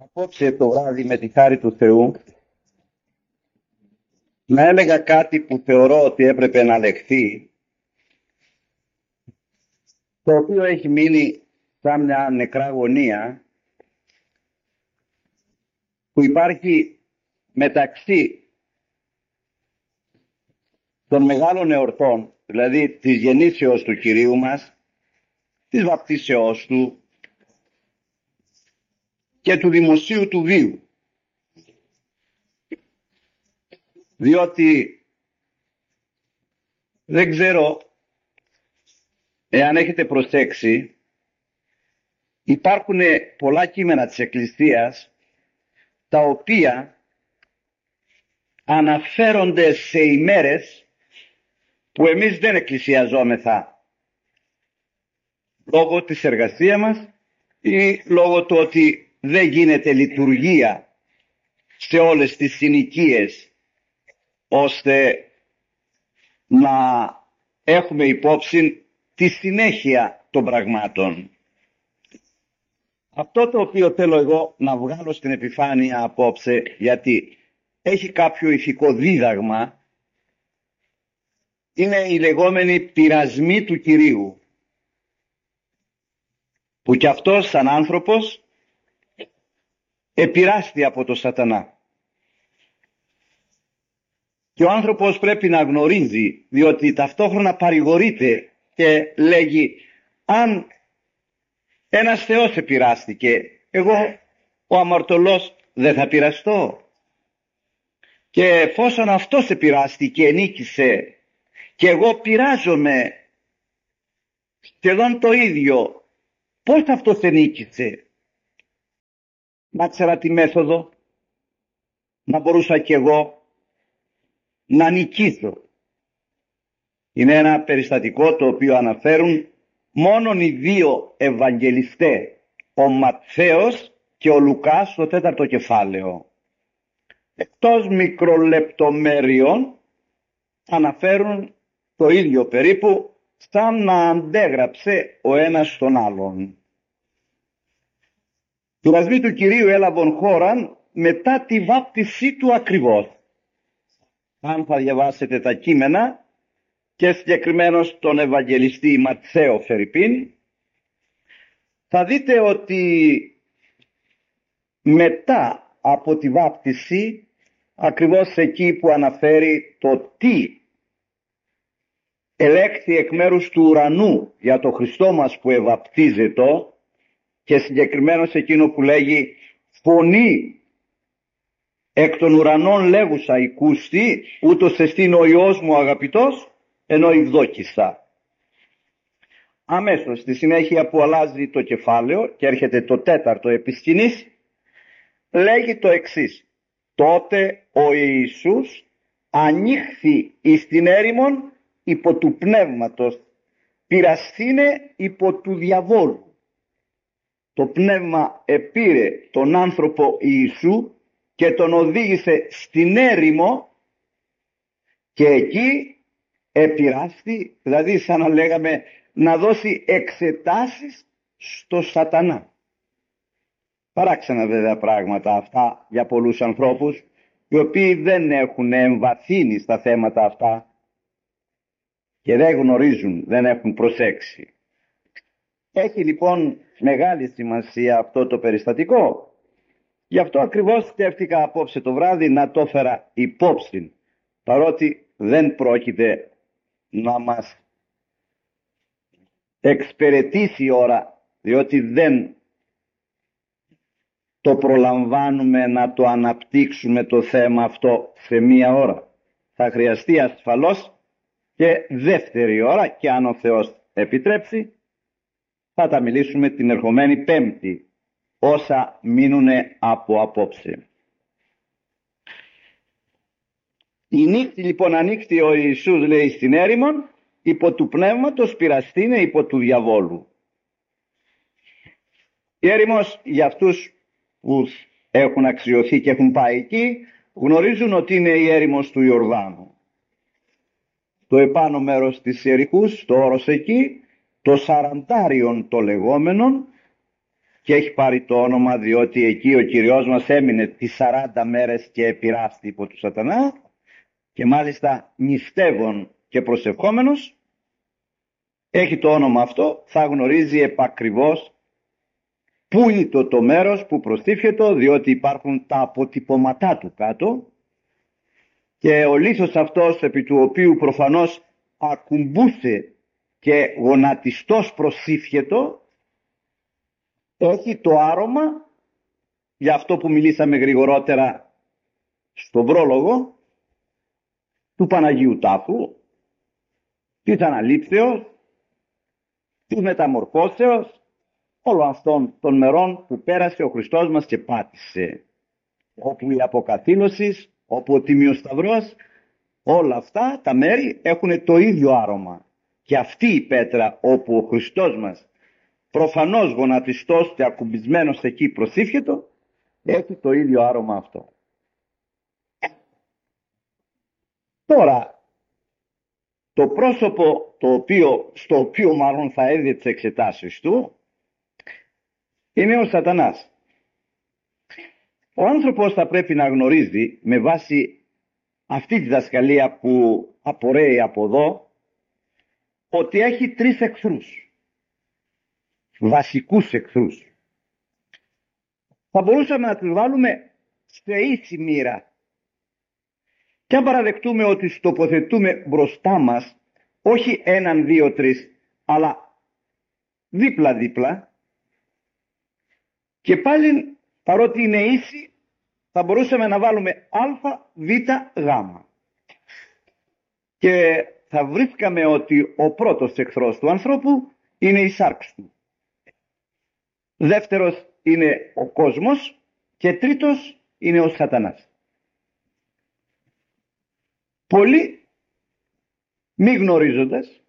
Απόψε το βράδυ με τη χάρη του Θεού να έλεγα κάτι που θεωρώ ότι έπρεπε να λεχθεί, το οποίο έχει μείνει σαν μια νεκρά γωνία που υπάρχει μεταξύ των μεγάλων εορτών, δηλαδή της γεννήσεως του Κυρίου μας, της βαπτίσεώς του και του δημοσίου του βίου. Διότι δεν ξέρω εάν έχετε προσέξει, υπάρχουν πολλά κείμενα της Εκκλησίας τα οποία αναφέρονται σε ημέρες που εμείς δεν εκκλησιαζόμεθα λόγω της εργασίας μας ή λόγω του ότι δεν γίνεται λειτουργία σε όλες τις συνοικίες ώστε να έχουμε υπόψη τη συνέχεια των πραγμάτων. Αυτό το οποίο θέλω εγώ να βγάλω στην επιφάνεια απόψε, γιατί έχει κάποιο ηθικό δίδαγμα, είναι οι λεγόμενοι πειρασμοί του Κυρίου, που κι αυτός σαν άνθρωπος επειράστη από το σατανά. Και ο άνθρωπος πρέπει να γνωρίζει, διότι ταυτόχρονα παρηγορείται και λέγει, αν ένας Θεός επειράστηκε, εγώ ο αμαρτωλός δεν θα πειραστώ? Και εφόσον αυτός επειράστηκε, νίκησε, και εγώ πειράζομαι σχεδόν το ίδιο, πώς αυτός ενίκησε? Να ξέρα τη μέθοδο, να μπορούσα κι εγώ να νικήσω. Είναι ένα περιστατικό το οποίο αναφέρουν μόνον οι δύο Ευαγγελιστές, ο Ματθαίος και ο Λουκάς, στο 4ο κεφάλαιο. Εκτός μικρολεπτομέρειων αναφέρουν το ίδιο περίπου, σαν να αντέγραψε ο ένας τον άλλον. Πειρασμοί του Κυρίου έλαβαν χώραν μετά τη βάπτισή του ακριβώς. Αν θα διαβάσετε τα κείμενα και συγκεκριμένως τον Ευαγγελιστή Ματθαίο φερειπίν, θα δείτε ότι μετά από τη βάπτιση, ακριβώς εκεί που αναφέρει το τι ελέγχθη εκ μέρους του ουρανού για το Χριστό μας που ευαπτίζεται, και συγκεκριμένως εκείνο που λέγει φωνή εκ των ουρανών λέγουσα οικούστη, ούτως εστίν ο Υιός μου αγαπητός, ενώ ευδόκησα. Αμέσως στη συνέχεια που αλλάζει το κεφάλαιο και έρχεται το 4ο επισκηνής, λέγει το εξής: τότε ο Ιησούς ανοίχθη εις την έρημον υπό του πνεύματος, πειρασθήνε υπό του διαβόλου. Το πνεύμα επήρε τον άνθρωπο Ιησού και τον οδήγησε στην έρημο και εκεί επειράστη, δηλαδή σαν να λέγαμε να δώσει εξετάσεις στο σατανά. Παράξενα βέβαια πράγματα αυτά για πολλούς ανθρώπους, οι οποίοι δεν έχουν εμβαθύνει στα θέματα αυτά και δεν γνωρίζουν, δεν έχουν προσέξει. Έχει λοιπόν μεγάλη σημασία αυτό το περιστατικό. Γι' αυτό ακριβώς σκέφτηκα απόψε το βράδυ να το φέρα υπόψη, παρότι δεν πρόκειται να μας εξυπηρετήσει η ώρα, διότι δεν το προλαμβάνουμε να το αναπτύξουμε το θέμα αυτό σε μία ώρα. Θα χρειαστεί ασφαλώς και δεύτερη ώρα, και αν ο Θεός επιτρέψει θα τα μιλήσουμε την ερχομένη Πέμπτη, όσα μείνουνε από απόψε. Η νύχτη λοιπόν ανοίχτη ο Ιησούς, λέει, στην έρημον υπό του πνεύματος, πειραστήνε υπό του διαβόλου. Η έρημος, για αυτούς που έχουν αξιωθεί και έχουν πάει εκεί, γνωρίζουν ότι είναι η έρημος του Ιορδάνου. Το επάνω μέρος της Ιεριχούς, το όρος εκεί, το Σαραντάριον το λεγόμενον, και έχει πάρει το όνομα διότι εκεί ο Κυριός μας έμεινε τις 40 μέρες και επηράστη υπό του σατανά και μάλιστα νηστεύων και προσευχόμενος. Έχει το όνομα αυτό, θα γνωρίζει επακριβώς πού είναι το μέρος που προστίθετο, διότι υπάρχουν τα αποτυπωματά του κάτω και ο λίθος αυτός επί του οποίου προφανώς ακουμπούσε και γονατιστός προσήφιετο έχει το άρωμα, για αυτό που μιλήσαμε γρηγορότερα στον πρόλογο, του Παναγίου Τάφου, της Αναλήψεως, της Μεταμορφώσεως, όλων αυτών των μερών που πέρασε ο Χριστός μας και πάτησε, όπου η αποκαθήλωση, όπου ο Τιμίος Σταυρός, όλα αυτά τα μέρη έχουν το ίδιο άρωμα. Και αυτή η πέτρα όπου ο Χριστός μας προφανώς γονατιστός και ακουμπισμένος εκεί προσήφιετο, έχει το ίδιο άρωμα αυτό. Τώρα, το πρόσωπο στο οποίο μάλλον θα έδινε τις εξετάσεις του είναι ο Σατανάς. Ο άνθρωπος θα πρέπει να γνωρίζει με βάση αυτή τη διδασκαλία που απορρέει από εδώ ότι έχει 3 εχθρούς, βασικούς εχθρούς. Θα μπορούσαμε να τους βάλουμε σε ίση μοίρα. Και αν παραδεχτούμε ότι τους τοποθετούμε μπροστά μας όχι 1, 2, 3 αλλά δίπλα-δίπλα, και πάλι παρότι είναι ίση θα μπορούσαμε να βάλουμε α, β, γ και θα βρίσκαμε ότι ο πρώτος εχθρός του ανθρώπου είναι η σάρξ του, δεύτερος είναι ο κόσμος και τρίτος είναι ο Σατανάς. Πολλοί μη γνωρίζοντας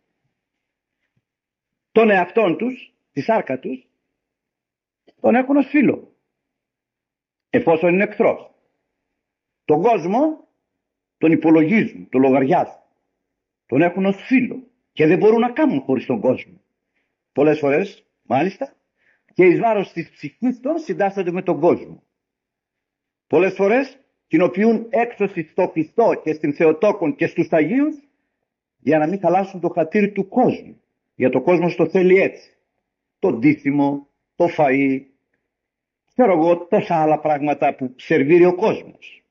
τον εαυτόν τους, τη σάρκα τους, τον έχουν ως φίλο, εφόσον είναι εχθρός. Τον κόσμο τον υπολογίζουν, τον λογαριάζουν, τον έχουν ως φίλο και δεν μπορούν να κάνουν χωρίς τον κόσμο. Πολλές φορές μάλιστα και εις βάρος της ψυχής των συντάσσονται με τον κόσμο. Πολλές φορές κοινοποιούν έξωση στο Χριστό και στην Θεοτόκον και στους Αγίους για να μην χαλάσουν το χατήρι του κόσμου. Για το κόσμο το θέλει έτσι. Το ντύσιμο, το φαΐ, ξέρω εγώ τόσα άλλα πράγματα που σερβίρει ο κόσμος.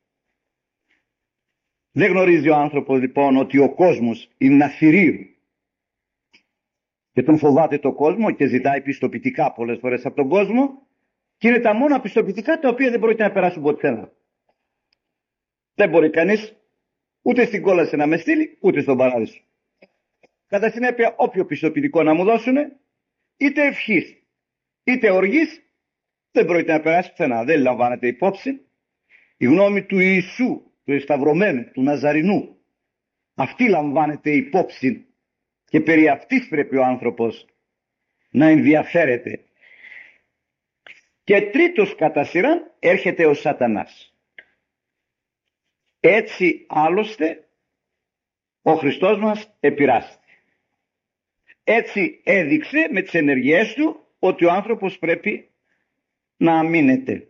Δεν γνωρίζει ο άνθρωπος λοιπόν ότι ο κόσμος είναι αθυρίου και τον φοβάται το κόσμο και ζητάει πιστοποιητικά πολλές φορές από τον κόσμο και είναι τα μόνα πιστοποιητικά τα οποία δεν πρόκειται να περάσουν ποτέ. Δεν μπορεί κανείς ούτε στην κόλαση να με στείλει ούτε στον παράδεισο. Κατά συνέπεια όποιο πιστοποιητικό να μου δώσουν, είτε ευχής είτε οργής, δεν πρόκειται να περάσει πουθενά. Δεν λαμβάνεται υπόψη η γνώμη του Ιησού, του εσταυρωμένου, του Ναζαρινού. Αυτή λαμβάνεται υπόψη και περί αυτής πρέπει ο άνθρωπος να ενδιαφέρεται. Και τρίτος κατά σειράν έρχεται ο Σατανάς. Έτσι άλλωστε ο Χριστός μας επηρεάστηκε. Έτσι έδειξε με τις ενεργειές του ότι ο άνθρωπος πρέπει να αμήνεται.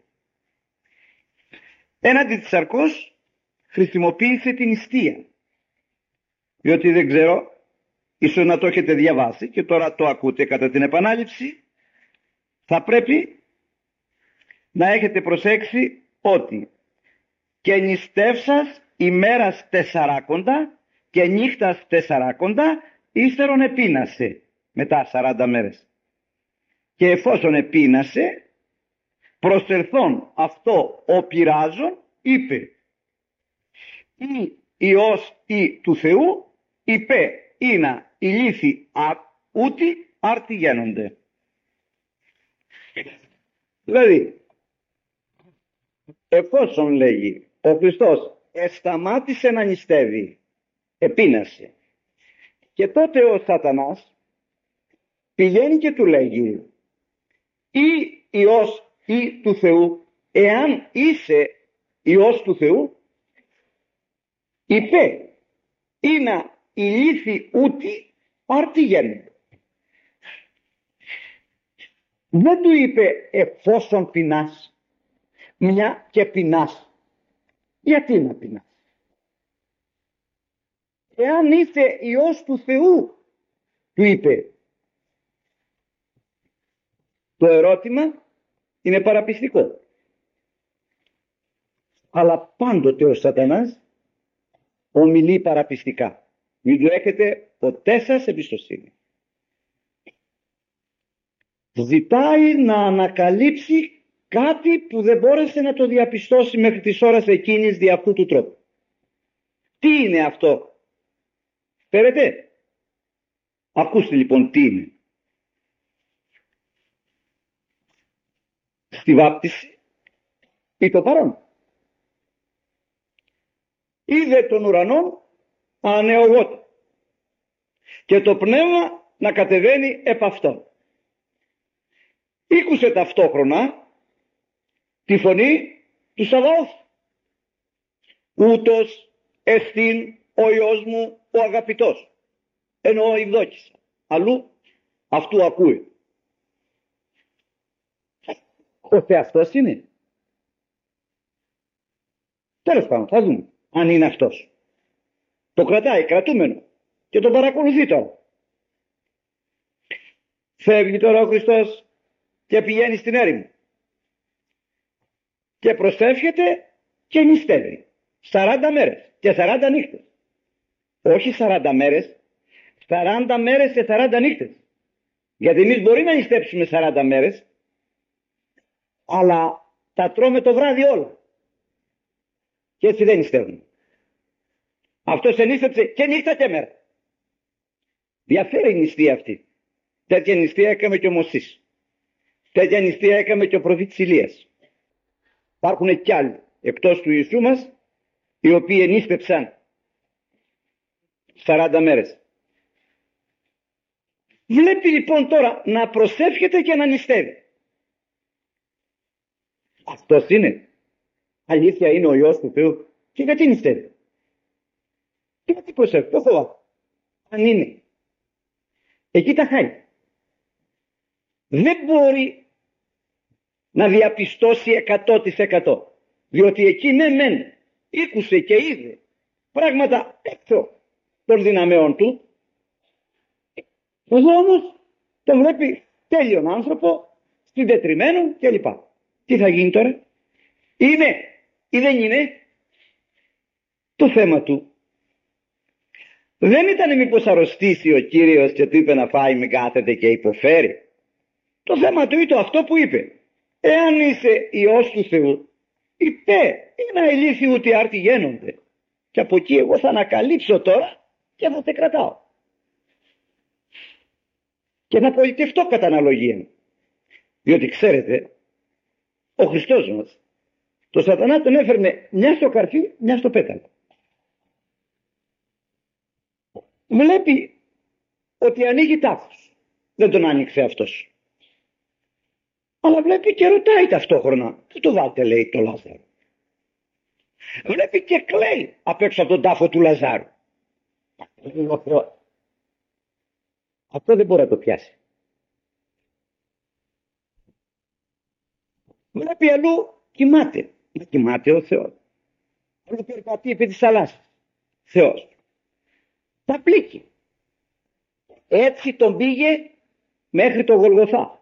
Έναντι της σαρκός χρησιμοποίησε την νηστεία. Διότι δεν ξέρω, ίσως να το έχετε διαβάσει και τώρα το ακούτε κατά την επανάληψη, θα πρέπει να έχετε προσέξει ότι και νηστεύσας ημέρας 40 και νύχτας 40 ύστερον επείνασε μετά 40 μέρες. Και εφόσον επείνασε, προσελθόν αυτό ο πειράζων είπε ή Υιός ή του Θεού, είπε είναι ηλίθι ούτι άρτη γένονται. Δηλαδή, εφόσον λέγει ο Χριστός σταμάτησε να νηστεύει, επείνασε, και τότε ο Σατανάς πηγαίνει και του λέγει ή Υιός ή του Θεού, εάν είσαι Υιός του Θεού, είπε είναι ηλίθι ούτι άρτη γένονται. Δεν του είπε εφόσον πεινάς, μια και πεινάς. Γιατί να πεινάς? Εάν είσαι Υιός του Θεού, του είπε. Το ερώτημα είναι παραπιστικό. Αλλά πάντοτε ο Σατανάς ομιλεί παραπιστικά. Μην του έχετε ποτέ σας εμπιστοσύνη. Ζητάει να ανακαλύψει κάτι που δεν μπόρεσε να το διαπιστώσει μέχρι τις ώρες εκείνης δι' αυτού του τρόπου. Τι είναι αυτό? Φέρετε. Ακούστε λοιπόν τι είναι. Στη βάπτιση ή το παρόν. Είδε τον ουρανό ανεωγότα και το πνεύμα να κατεβαίνει επ' αυτόν. Ήκουσε ταυτόχρονα τη φωνή του Σαβαώθ. Ούτως εστίν ο Υιός μου ο αγαπητός. Ενώ ευδόκησα. Αλλού αυτού ακούει. Ο Θεός είναι. Τέλος πάντων, θα δούμε αν είναι αυτός. Το κρατάει, κρατούμενο. Και τον παρακολουθεί τώρα. Φεύγει τώρα ο Χριστός και πηγαίνει στην έρημο. Και προσεύχεται και νηστεύει. 40 μέρες και 40 νύχτες. Όχι 40 μέρες, 40 μέρες και 40 νύχτες. Γιατί εμείς μπορεί να νηστέψουμε 40 μέρες, αλλά τα τρώμε το βράδυ όλα. Και έτσι δεν νηστεύουμε. Αυτός ενίστεψε και νύχτα και μέρα. Διαφέρει η νηστεία αυτή. Τέτοια νηστεία έκαμε και ο Μωσής. Τέτοια νηστεία έκαμε και ο προφήτης Ηλίας. Υπάρχουν κι άλλοι εκτός του Ιησού μας, οι οποίοι ενίστεψαν 40 μέρες. Βλέπει λοιπόν τώρα να προσεύχεται και να νηστεύει. Αυτός είναι. Αλήθεια είναι ο Υιός του Θεού. Και γιατί νηστεύει? Και γιατί προσεύχεται? Το φοβάμαι. Αν είναι. Εκεί τα χάει. Δεν μπορεί να διαπιστώσει 100%. Διότι εκεί ναι μεν ήκουσε και είδε πράγματα έξω των δυναμέων του. Εδώ όμως τον βλέπει τέλειον άνθρωπο, συντετριμένο κλπ. Τι θα γίνει τώρα? Είναι ή δεν είναι? Το θέμα του δεν ήταν μήπως αρρωστήσει ο Κύριος και του είπε να φάει, μην κάθεται και υποφέρει. Το θέμα του ήταν αυτό που είπε. Εάν είσαι Υιός του Θεού, είπε, είναι ηλίθιοι ότι άρτη γένονται. Και από εκεί εγώ θα ανακαλύψω τώρα και θα σε κρατάω. Και να πολιτευτώ κατά αναλογία. Διότι ξέρετε, ο Χριστός μας, το Σατανά τον έφερνε μια στο καρφί, μια στο πέταλο. Βλέπει ότι ανοίγει τάφος. Δεν τον άνοιξε αυτός. Αλλά βλέπει και ρωτάει ταυτόχρονα. Τι το βάλτε, λέει, το Λάζαρο. Βλέπει και κλαίει απ' έξω από τον τάφο του Λαζάρου. Αυτό δεν μπορεί να το πιάσει. Βλέπει αλλού κοιμάται. Να κοιμάται ο Θεός. Αλλού περπατεί επί της θαλάσσης. Θεός. Τα πλήκει. Έτσι τον πήγε μέχρι το Γολγοθά.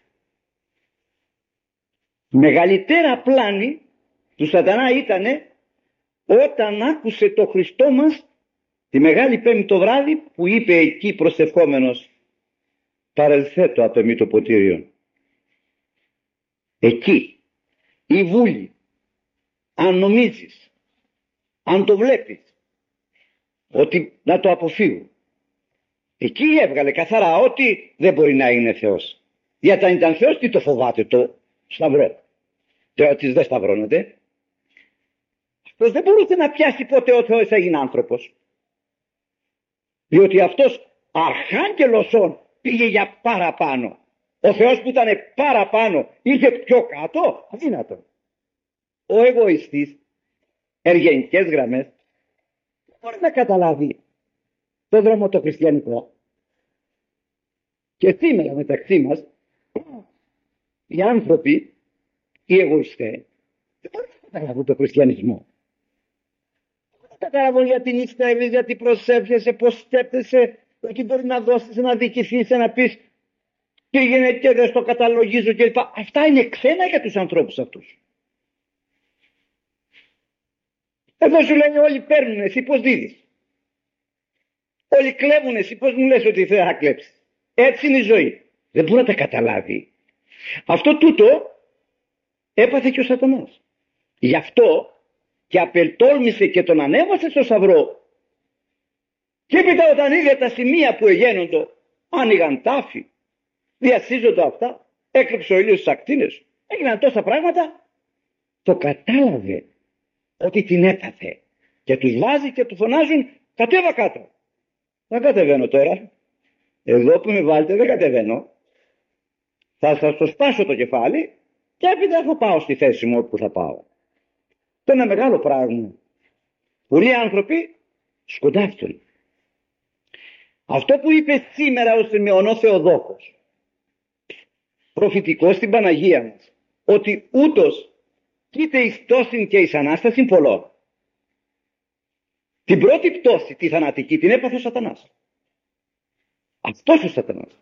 Μεγαλύτερα πλάνη του Σατανά ήτανε όταν άκουσε το Χριστό μας τη Μεγάλη Πέμπτη το βράδυ που είπε εκεί προσευχόμενος, παρελθέτω από εμεί το ποτήριο. Εκεί η βούλη, αν νομίζεις, αν το βλέπεις ότι να το αποφύγω, εκεί έβγαλε καθαρά ότι δεν μπορεί να είναι Θεός. Γιατί αν ήταν Θεός, τι το φοβάται το σταυρό? Ότι δεν σταυρώνεται. Αυτός δεν μπορούσε να πιάσει ποτέ ο Θεός έγινε άνθρωπος. Διότι αυτός αρχάγγελος πήγε για παραπάνω. Ο Θεός που ήταν παραπάνω είχε πιο κάτω. Αδύνατο. Ο εγωιστής, εργενικές γραμμές, δεν μπορεί να καταλάβει το δρόμο το χριστιανικό. Και σήμερα μεταξύ μας Οι άνθρωποι, οι εγωιστές, δεν μπορούν να καταλάβουν το χριστιανισμό. Δεν καταλάβουν γιατί νηστεύεις, γιατί προσεύχεσαι, πώς σκέπτεσαι, ότι μπορεί να δώσεις, να δικηθείς, να πεις πήγαινε και δεν στο καταλογίζω κλπ. Αυτά είναι ξένα για τους ανθρώπους αυτούς. Εδώ σου λένε όλοι παίρνουν, εσύ πώς δίδεις. Όλοι κλέβουν, εσύ πώς μου λες ότι θα κλέψεις. Έτσι είναι η ζωή. Δεν μπορεί να τα καταλάβει. Αυτό τούτο έπαθε και ο Σατανάς. Γι' αυτό και απελτόλμησε και τον ανέβασε στο σταυρό. Και έπειτα όταν είδε τα σημεία που εγένοντο, άνοιγαν τάφοι, διασύζονται αυτά, έκλειψε ο ήλιος στις ακτίνες, έγιναν τόσα πράγματα, το κατάλαβε ότι την έπαθε και τους βάζει και του φωνάζουν κατέβα κάτω. Δεν κατεβαίνω τώρα, εδώ που με βάλετε δεν κατεβαίνω, θα σας το σπάσω το κεφάλι και έπειτα θα πάω στη θέση μου όπου θα πάω. Αυτό είναι ένα μεγάλο πράγμα. Πολλοί άνθρωποι σκοντάφτουν. Αυτό που είπε σήμερα ο Σιμεωνός Θεοδόκος, προφητικός στην Παναγία μας, ότι ούτως κοίται εις πτώσιν και εις Ανάστασιν πολλών. Την πρώτη πτώση, τη θανατική, την έπαθε ο Σατανάς. Αυτός ο Σατανάς.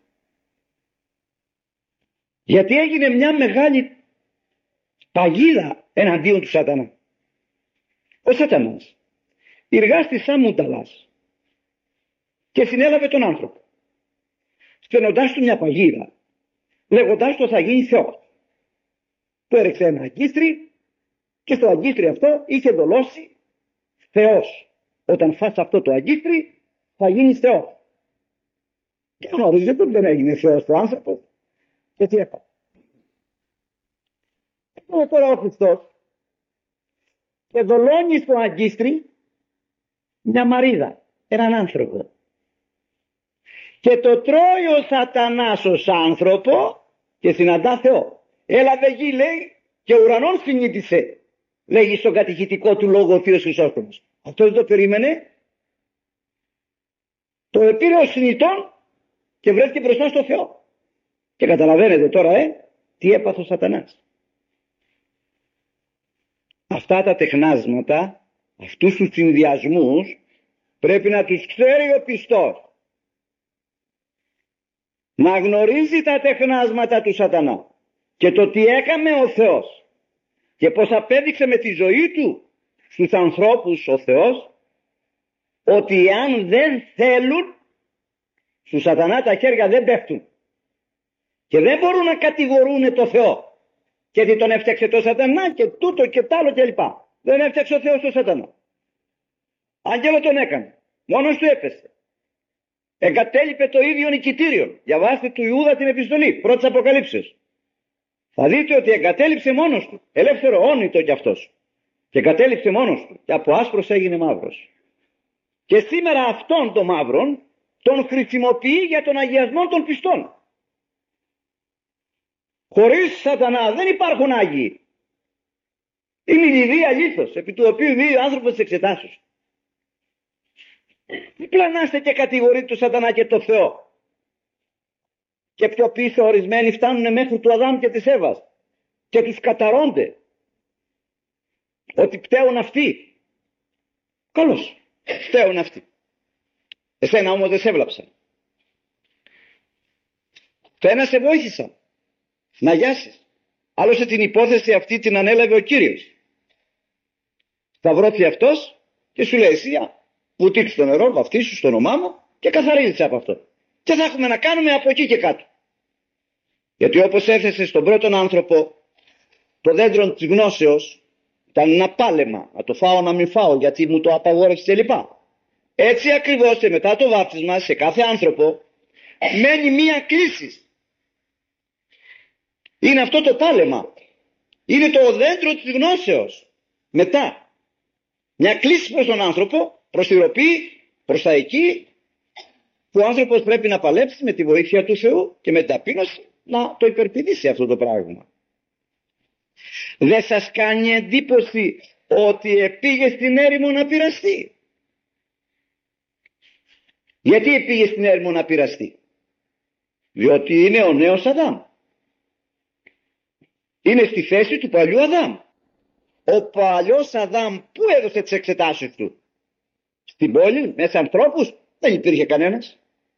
Γιατί έγινε μια μεγάλη παγίδα εναντίον του Σατανά. Ο Σατανάς εργάστη σαν μουνταλάς και συνέλαβε τον άνθρωπο, στενοντάς του μια παγίδα, λέγοντάς του θα γίνει Θεός. Του έριξε ένα αγκίστρι και στο αγκίστρι αυτό είχε δολώσει Θεός. Όταν φας αυτό το αγκίστρι θα γίνεις Θεός. Και γνωρίζετε ότι δεν έγινε Θεός ο άνθρωπος. Και τι έφαγε. Τώρα ο Χριστός και δολώνει στο αγκίστρι μια μαρίδα, έναν άνθρωπο. Και το τρώει ο Σατανάς ως άνθρωπο και συναντά Θεό. Έλαβε γη, λέει, και ουρανόν συνείδησε, λέγει στον κατηχητικό του λόγο ο Θείος Χρυσόστομος. Αυτό δεν το περίμενε. Το επήρε ως συνητών και βρέθηκε μπροστά στο Θεό. Και καταλαβαίνετε τώρα, τι έπαθε ο Σατανάς. Αυτά τα τεχνάσματα, αυτούς τους συνδυασμούς, πρέπει να τους ξέρει ο πιστός. Να γνωρίζει τα τεχνάσματα του Σατανά και το τι έκαμε ο Θεός και πως απέδειξε με τη ζωή του στους ανθρώπους ο Θεός ότι αν δεν θέλουν, στους Σατανά τα χέρια δεν πέφτουν και δεν μπορούν να κατηγορούν το Θεό και τι τον έφτιαξε το Σατανά και τούτο και τ' άλλο κλπ. Δεν έφτιαξε ο Θεός το Σατανά. Άγγελο τον έκανε, μόνος του έπεσε. Εγκατέλειπε το ίδιο νικητήριο. Διαβάστε του Ιούδα την επιστολή, πρώτης Αποκαλύψεως. Θα δείτε ότι εγκατέλειψε μόνος του. Ελεύθερο όνειτο κι αυτός. Και εγκατέλειψε μόνος του. Και από άσπρος έγινε μαύρος. Και σήμερα αυτόν τον μαύρον τον χρησιμοποιεί για τον αγιασμό των πιστών. Χωρίς Σατανά δεν υπάρχουν Άγιοι. Είναι η ιδία λίθος, επί του οποίου δει ο άνθρωπος της εξετάσεως. Μην πλανάστε και κατηγορείτε τον Σατανά και τον Θεό. Και πιο πίσω ορισμένοι φτάνουν μέχρι του Αδάμ και της Εύας και τους καταρώνται ότι πταίουν αυτοί. Καλώς, πταίουν αυτοί. Εσένα όμως δεν σε έβλαψαν. Το ένα σε βοήθησα να γιάσεις. Άλλωστε την υπόθεση αυτή την ανέλαβε ο Κύριος. Σταυρώθηκε αυτός και σου λέει εσύ βουτήξε το νερό, βαφτίσου στο όνομά μου και καθαρίζεσαι από αυτό. Και θα έχουμε να κάνουμε από εκεί και κάτω. Γιατί όπως έθεσε στον πρώτον άνθρωπο το δέντρο της γνώσεως ήταν ένα πάλεμα, να το φάω να μην φάω γιατί μου το απαγόρευσε κλπ. Έτσι ακριβώς και μετά το βάπτισμα σε κάθε άνθρωπο μένει μία κλίση. Είναι αυτό το πάλεμα. Είναι το δέντρο της γνώσεως. Μετά μια κλίση προς τον άνθρωπο, προς τη ροπή, προς τα εκεί που ο άνθρωπος πρέπει να παλέψει με τη βοήθεια του Θεού και με την ταπείνωση να το υπερπηδήσει αυτό το πράγμα. Δεν σας κάνει εντύπωση ότι πήγε στην έρημο να πειραστεί? Γιατί πήγε στην έρημο να πειραστεί? Διότι είναι ο νέος Αδάμ. Είναι στη θέση του παλιού Αδάμ. Ο παλιός Αδάμ πού έδωσε τις εξετάσεις του? Στην πόλη, μέσα ανθρώπους? Δεν υπήρχε κανένας.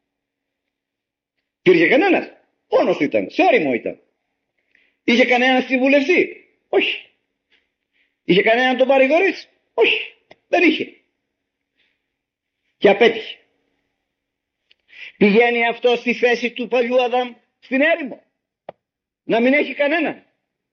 Υπήρχε κανένας? Μόνος του ήταν, σε όριμο ήταν. Είχε κανέναν συμβουλευτή? Όχι. Είχε κανέναν τον παρηγορήσει? Όχι, δεν είχε. Και απέτυχε. Πηγαίνει αυτό στη θέση του παλιού Αδάμ στην έρημο, να μην έχει κανέναν,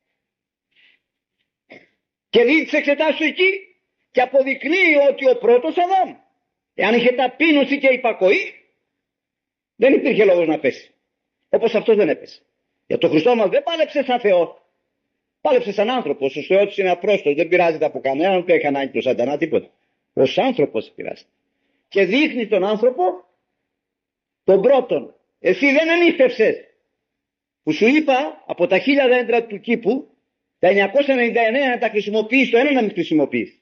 και δει τις εξετάσεις του εκεί και αποδεικνύει ότι ο πρώτος Αδάμ, εάν είχε ταπείνωση και υπακοή, δεν υπήρχε λόγος να πέσει. Όπως αυτός δεν έπεσε. Για τον Χριστό μας δεν πάλεψε σαν Θεό, πάλεψε σαν άνθρωπος. Ο Θεός είναι απρόστος, δεν πειράζεται από κανέναν, δεν έχει ανάγκη του σατανά, τίποτα. Ως άνθρωπος πειράζεται. Και δείχνει τον άνθρωπο, τον πρώτον, εσύ δεν ανήφευσες, που σου είπα από τα 1000 δέντρα του κήπου, τα 999 να τα χρησιμοποιείς, το ένα να μην χρησιμοποιείς.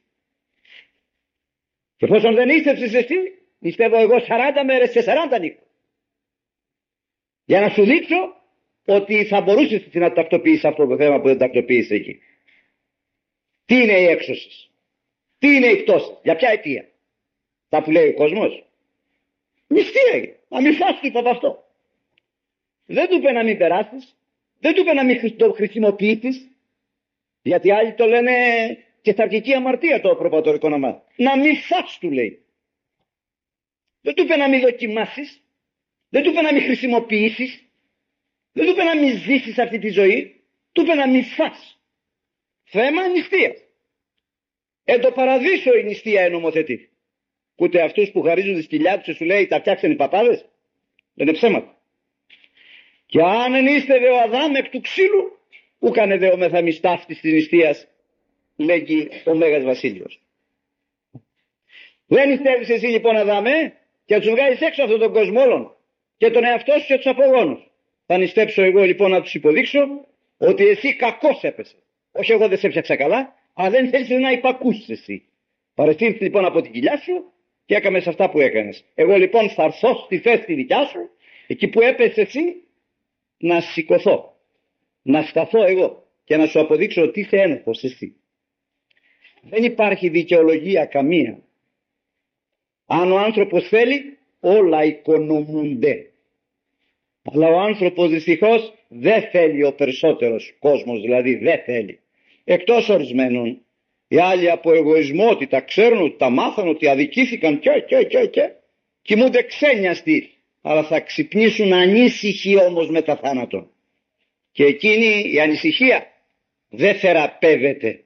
Και εφόσον δεν νήστευσες εσύ, νηστεύω εγώ 40 μέρες και 40 νύχτες. Για να σου δείξω ότι θα μπορούσες να το τακτοποιήσεις αυτό το θέμα που δεν τακτοποιείς εκεί. Τι είναι η έξωση? Τι είναι η πτώση? Για ποια αιτία? Τα που λέει ο κόσμος. Νηστεία. Να μην φας, του είπα από αυτό. Δεν του είπε να μην περάσεις. Δεν του είπε να μην το χρησιμοποιήσεις. Γιατί άλλοι το λένε και σταρκική αμαρτία το προπατορικό όνομα. Να μην φας, του λέει. Δεν του είπε να μην δοκιμάσεις. Δεν του είπε να μην χρησιμοποιήσεις. Δεν του είπε να μην ζήσεις αυτή τη ζωή. Του είπε να μην φας. Θέμα νηστείας. Εν το παραδείσο η νηστεία ενομοθετεί. Ούτε αυτούς που χαρίζουν τη σκυλιά τους και σου λέει τα φτιάξαν οι παπάδες. Δεν είναι ψέματα. Και αν ενίστευε ο Αδάμ εκ του ξύλου, ούκανε δε ο μεθαμιστάφτης της νηστείας, λέγει ο Μέγας Βασίλειος. Δεν νηστεύεις εσύ λοιπόν Αδάμε, και τους βγάζεις έξω αυτόν τον κόσμο όλων, και τον εαυτό σου και τους απογόνους. Θα νηστέψω εγώ λοιπόν να τους υποδείξω ότι εσύ κακώς έπεσες. Όχι, εγώ δεν σε έψαξα καλά, αλλά δεν θέλεις να υπακούσεις εσύ. Παραισθήνθηκες λοιπόν από την κοιλιά σου και έκαμες αυτά που έκανες. Εγώ λοιπόν θα έρθω στη θέση τη δικιά σου, εκεί που έπεσες εσύ, να σηκωθώ, να σταθώ εγώ και να σου αποδείξω ότι είσαι ένοχος εσύ. Δεν υπάρχει δικαιολογία καμία. Αν ο άνθρωπος θέλει, όλα οικονομούνται. Αλλά ο άνθρωπος δυστυχώς δεν θέλει, ο περισσότερος κόσμος δηλαδή δεν θέλει. Εκτός ορισμένων. Οι άλλοι από εγωισμότητα ξέρουν ότι τα μάθαν, ότι αδικήθηκαν και κοιμούνται ξένιαστοι, αλλά θα ξυπνήσουν ανήσυχοι όμως μετά θάνατον. Και εκείνη η ανησυχία δεν θεραπεύεται.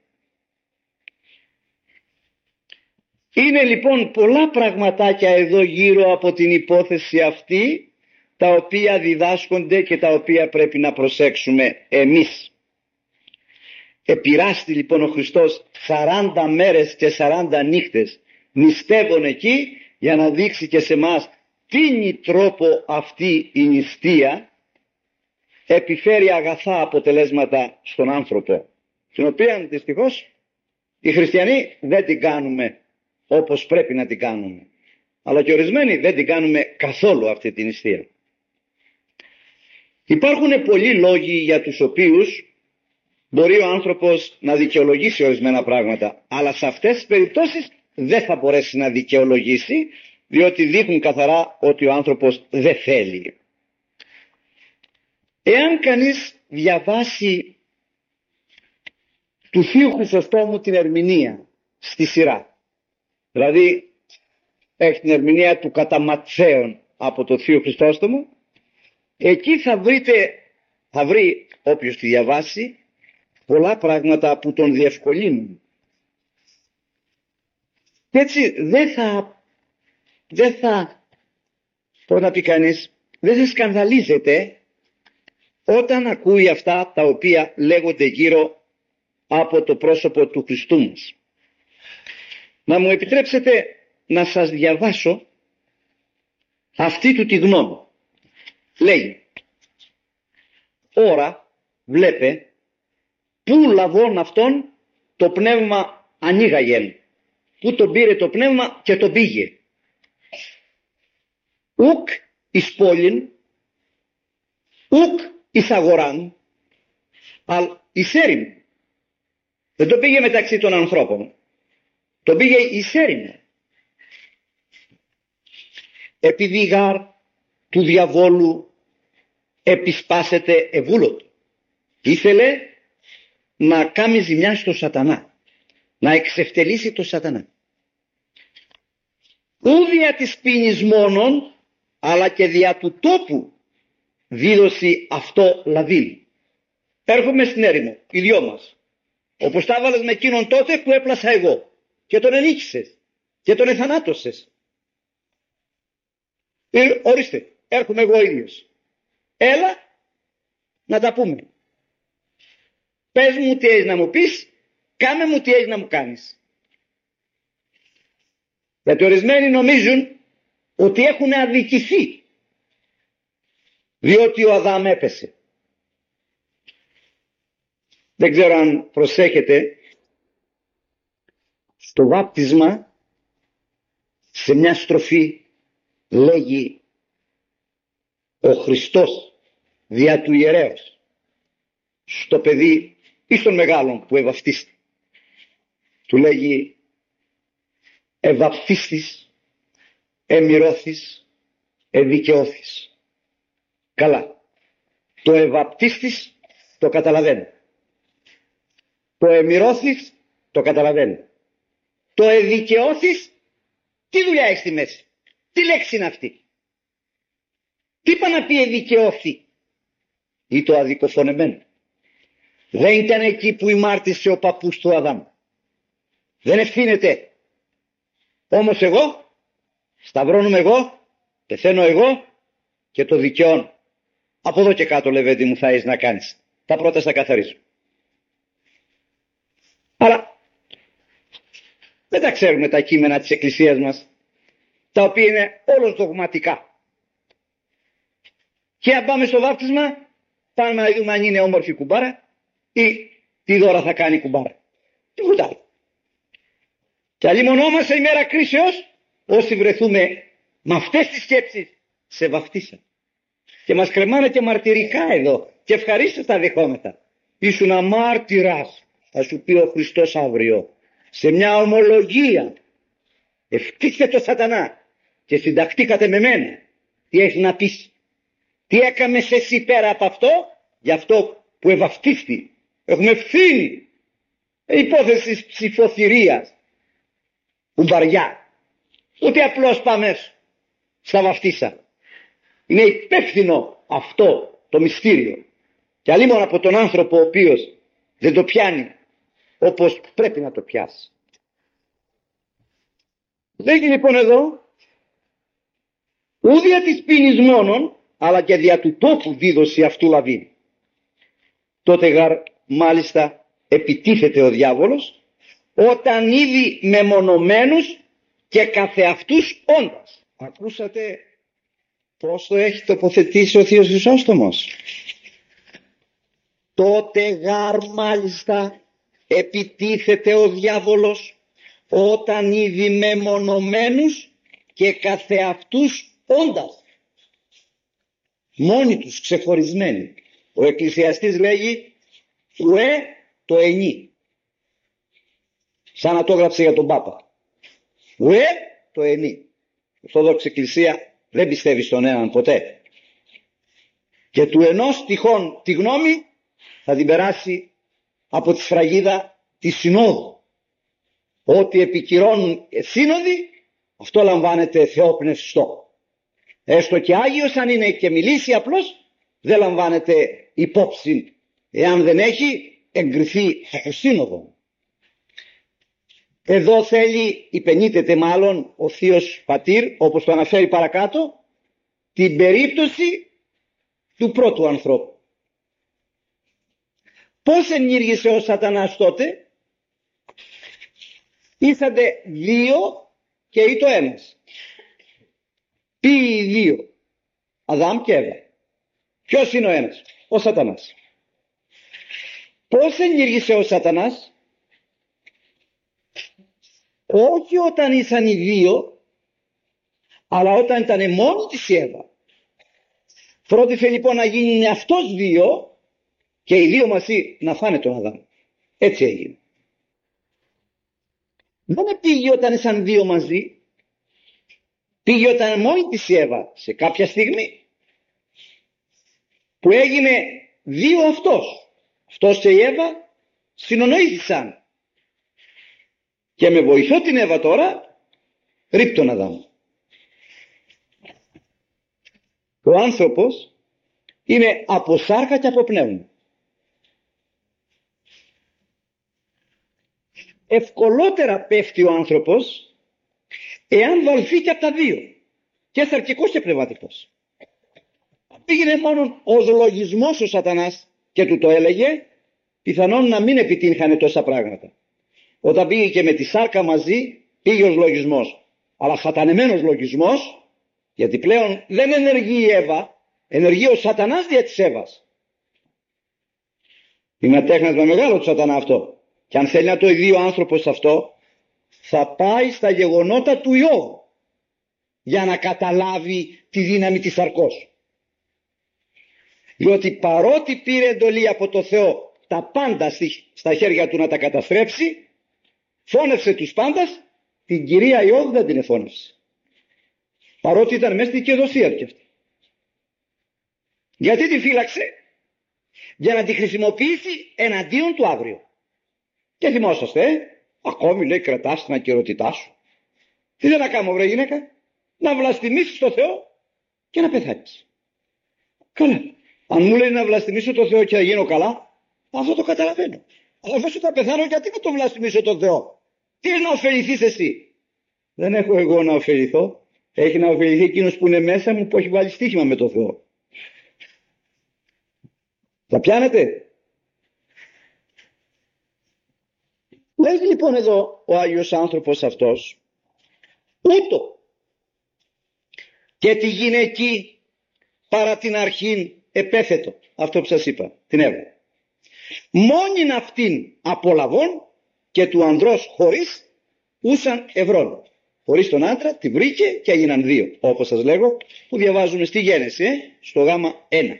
Είναι λοιπόν πολλά πραγματάκια εδώ γύρω από την υπόθεση αυτή, τα οποία διδάσκονται και τα οποία πρέπει να προσέξουμε εμείς. Επειράστη λοιπόν ο Χριστός 40 μέρες και 40 νύχτες νηστεύων εκεί, για να δείξει και σε μας τι τρόπο αυτή η νηστεία επιφέρει αγαθά αποτελέσματα στον άνθρωπο, την οποία δυστυχώς οι χριστιανοί δεν την κάνουμε όπως πρέπει να την κάνουμε, αλλά και ορισμένοι δεν την κάνουμε καθόλου αυτή την νηστεία. Υπάρχουν πολλοί λόγοι για τους οποίους μπορεί ο άνθρωπος να δικαιολογήσει ορισμένα πράγματα, αλλά σε αυτές τις περιπτώσεις δεν θα μπορέσει να δικαιολογήσει, διότι δείχνουν καθαρά ότι ο άνθρωπος δεν θέλει. Εάν κανείς διαβάσει του Θείου Χρυσοστόμου την ερμηνεία στη σειρά, δηλαδή έχει την ερμηνεία του κατά Ματθαίον από το Θείο Χρυσόστομο, εκεί θα βρει όποιος τη διαβάσει πολλά πράγματα που τον διευκολύνουν. Και έτσι δεν θα πώς να πει κανείς, δεν θα σκανδαλίζεται όταν ακούει αυτά τα οποία λέγονται γύρω από το πρόσωπο του Χριστού μας. Να μου επιτρέψετε να σας διαβάσω αυτή του τη γνώμη. Λέει: «Ώρα βλέπε πού λαβών αυτόν το πνεύμα ανοίγαγεν, πού τον πήρε το πνεύμα και τον πήγε. Ουκ εις πόλην, ουκ εις αγοράν, αλλά εις έρημο. Δεν το πήγε μεταξύ των ανθρώπων. Το πήγε εις έρημο. Επειδή γάρ του διαβόλου επισπάσεται ευούλωτο. Ήθελε να κάνει ζημιά στο σατανά. Να εξευτελίσει το σατανά. Ου δια της πίνης μόνον, αλλά και δια του τόπου δήλωση αυτό λαβήν. Έρχομαι στην έρημο, οι δυο μας. Όπως τα έβαλες με εκείνον τότε που έπλασα εγώ. Και τον ενίκησες. Και τον εθανάτωσες. Ορίστε, έρχομαι εγώ ίδιος. Έλα να τα πούμε. Πες μου τι έχεις να μου πεις, κάνε μου τι έχεις να μου κάνεις. Γιατί ορισμένοι νομίζουν ότι έχουν αδικηθεί, διότι ο Αδάμ έπεσε. Δεν ξέρω αν προσέχετε, στο βάπτισμα σε μια στροφή λέγει ο Χριστός δια του ιερέως στο παιδί ή στον μεγάλον που ευαυτίστη. Του λέγει ευαπτίστης, εμυρώθης, εδικαιώθης. Καλά. Το ευαπτίστης το καταλαβαίνω. Το εμυρώθης το καταλαβαίνω. Το εδικαιώθης, τι δουλειά έχει στη μέση? Τι λέξη είναι αυτή? Τι είπα να πει εδικαιώθη? Ή το αδικοφωνεμένο. Δεν ήταν εκεί που ημάρτησε ο παππούς του Αδάμ. Δεν ευθύνεται. Όμως εγώ, σταυρώνομαι εγώ, πεθαίνω εγώ και το δικαιώνω. Από εδώ και κάτω, Λεβέντη μου, θα έχεις να κάνεις. Τα πρώτα στα καθαρίζω. Αλλά δεν τα ξέρουμε τα κείμενα της Εκκλησίας μας, τα οποία είναι όλος δογματικά. Και αν πάμε στο βάπτισμα, πάμε να δούμε αν είναι όμορφη κουμπάρα ή τι δώρα θα κάνει η κουμπάρα. Τίποτα άλλο. Και αλλήμωνό μας σε ημέρα κρίσεως, όσοι βρεθούμε με αυτές τις σκέψεις, σε βαφτίσαν. Και μας κρεμάνε και μαρτυρικά εδώ και ευχαρίστως τα δεχόμετα. Ήσουν αμάρτυρας, θα σου πει ο Χριστός αύριο, σε μια ομολογία. Ευτύχτε το σατανά και συνταχτήκατε με μένα. Τι έχει να πεις? Τι έκαμες εσύ πέρα από αυτό? Γι' αυτό που ευαυτίστη. Έχουμε ευθύνη. Υπόθεση ψηφοθυρίας. Ουμπαριά. Ούτε απλώς πάμε στα βαφτίσα. Είναι υπεύθυνο αυτό το μυστήριο. Και αλλήμον από τον άνθρωπο ο οποίος δεν το πιάνει όπως πρέπει να το πιάσει. Λέγει λοιπόν εδώ, ου δια της πίνης μόνον, αλλά και δια του τόπου δίδωση αυτού λαβήν. Τότε γαρ μάλιστα επιτίθεται ο διάβολος, όταν ήδη μεμονωμένους και καθεαυτούς όντας. Ακούσατε πώς το έχει τοποθετήσει ο Θείος Χρυσόστομος? Τότε γαρ μάλιστα επιτίθεται ο διάβολος, όταν ήδη μεμονωμένους και καθεαυτούς όντας. Μόνοι τους ξεχωρισμένοι. Ο εκκλησιαστής λέγει ουέ το ενί. Σαν να το έγραψε για τον Πάπα. Ουέ το ενί. Η Ορθόδοξη Εκκλησία δεν πιστεύει στον έναν ποτέ. Και του ενός τυχόν τη γνώμη θα την περάσει από τη σφραγίδα της Συνόδου. Ό,τι επικυρώνουν σύνοδοι, αυτό λαμβάνεται θεόπνευστο. Έστω και Άγιος αν είναι και μιλήσει απλώς, δεν λαμβάνεται υπόψη εάν δεν έχει εγκριθεί από σύνοδο. Εδώ θέλει, υπενήτεται μάλλον ο Θείος Πατήρ, όπως το αναφέρει παρακάτω, την περίπτωση του πρώτου ανθρώπου. Πώς ενήργησε ο σατανάς τότε? Ήσανται δύο και ή το ένας. Ποιοι οι δύο? Αδάμ και Εύα. Ποιος είναι ο ένας? Ο σατανάς. Πώς ενήργησε ο σατανάς? Όχι όταν ήσαν οι δύο, αλλά όταν ήταν μόνο της η Εύα. Φρόντισε λοιπόν να γίνει αυτός δύο και οι δύο μαζί να φάνε τον Αδάμ. Έτσι έγινε. Δεν πήγε όταν ήσαν δύο μαζί, πήγε όταν μόνη της η Εύα σε κάποια στιγμή που έγινε δύο αυτός και η Εύα συνονοήθησαν και με βοηθό την Εύα τώρα ρίχνει τον Αδάμ. Ο άνθρωπος είναι από σάρκα και από πνεύμα. Ευκολότερα πέφτει ο άνθρωπος εάν βαλθεί και από τα δύο, και σαρκικός και πνευματικός. Πήγαινε μόνο ως λογισμός ο Σατανάς και του το έλεγε, πιθανόν να μην επιτύχανε τόσα πράγματα. Όταν πήγε και με τη σάρκα μαζί, πήγε ως λογισμός, αλλά σατανεμένος λογισμός, γιατί πλέον δεν ενεργεί η Εύα, ενεργεί ο Σατανάς δια της Εύας. Είναι ένα τέχνασμα μεγάλο του Σατανά αυτό. Και αν θέλει να το δει ο άνθρωπος αυτό, θα πάει στα γεγονότα του Ιώβ για να καταλάβει τη δύναμη της σαρκός. Διότι παρότι πήρε εντολή από το Θεό τα πάντα στα χέρια του να τα καταστρέψει, φώνευσε τους πάντας, την κυρία Ιώβ δεν την εφώνευσε. Παρότι ήταν μέσα στη δικαιοδοσία του αυτή. Γιατί τη φύλαξε? Για να τη χρησιμοποιήσει εναντίον του αύριο. Και θυμόσαστε, ακόμη λέει κρατάς την ακερότητά σου. Τι δεν να κάνω βρε γυναίκα? Να βλαστημίσεις το Θεό και να πεθάνεις. Καλά. Αν μου λέει να βλαστημίσω το Θεό και να γίνω καλά, αυτό το καταλαβαίνω. Αλλά αφού θα πεθάνω, γιατί να το βλαστημίσω το Θεό? Τι είναι να ωφεληθείς εσύ? Δεν έχω εγώ να ωφεληθώ. Έχει να ωφεληθεί εκείνος που είναι μέσα μου, που έχει βάλει στοίχημα με το Θεό. Θα πιάνετε? Λέει λοιπόν εδώ ο Άγιος άνθρωπος αυτός, ούτω και τη γυναική παρά την αρχήν επέθετο, αυτό που σας είπα, την Εύα. Μόνην αυτήν απολαβών και του ανδρός χωρίς ούσαν ευρών. Χωρίς τον άντρα τη βρήκε και έγιναν δύο, όπως σας λέγω, που διαβάζουμε στη Γένεση, στο γάμα 1.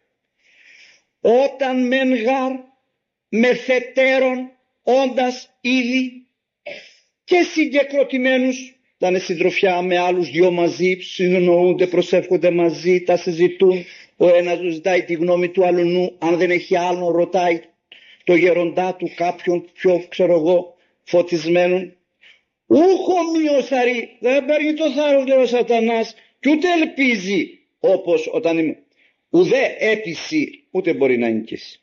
Όταν μεν γάρ μεθετέρων όντας ήδη και συγκεκροτημένους, ήταν συντροφιά με άλλους δυο μαζί, συνονοούνται, προσεύχονται μαζί, τα συζητούν, ο ένας ζητάει τη γνώμη του αλλού, αν δεν έχει άλλον ρωτάει το γεροντά του, κάποιον πιο ξέρω εγώ φωτισμένον. Ούχο μειοσαρή, δεν παίρνει το θάρρος λέει ο Σατανάς και ούτε ελπίζει όπως όταν είμαι, ουδέ έπιση ούτε μπορεί να νικήσει.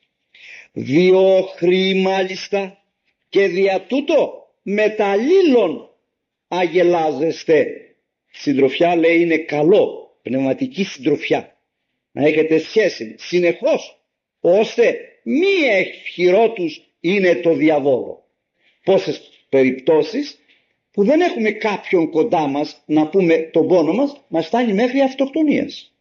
Διόχρη μάλιστα και δια τούτο μεταλλήλων αγελάζεστε. Συντροφιά λέει είναι καλό, πνευματική συντροφιά. Να έχετε σχέση συνεχώς, ώστε μη ευχηρότους είναι το διαβόλο. Πόσες περιπτώσεις που δεν έχουμε κάποιον κοντά μας να πούμε τον πόνο μας φτάνει μέχρι αυτοκτονίας.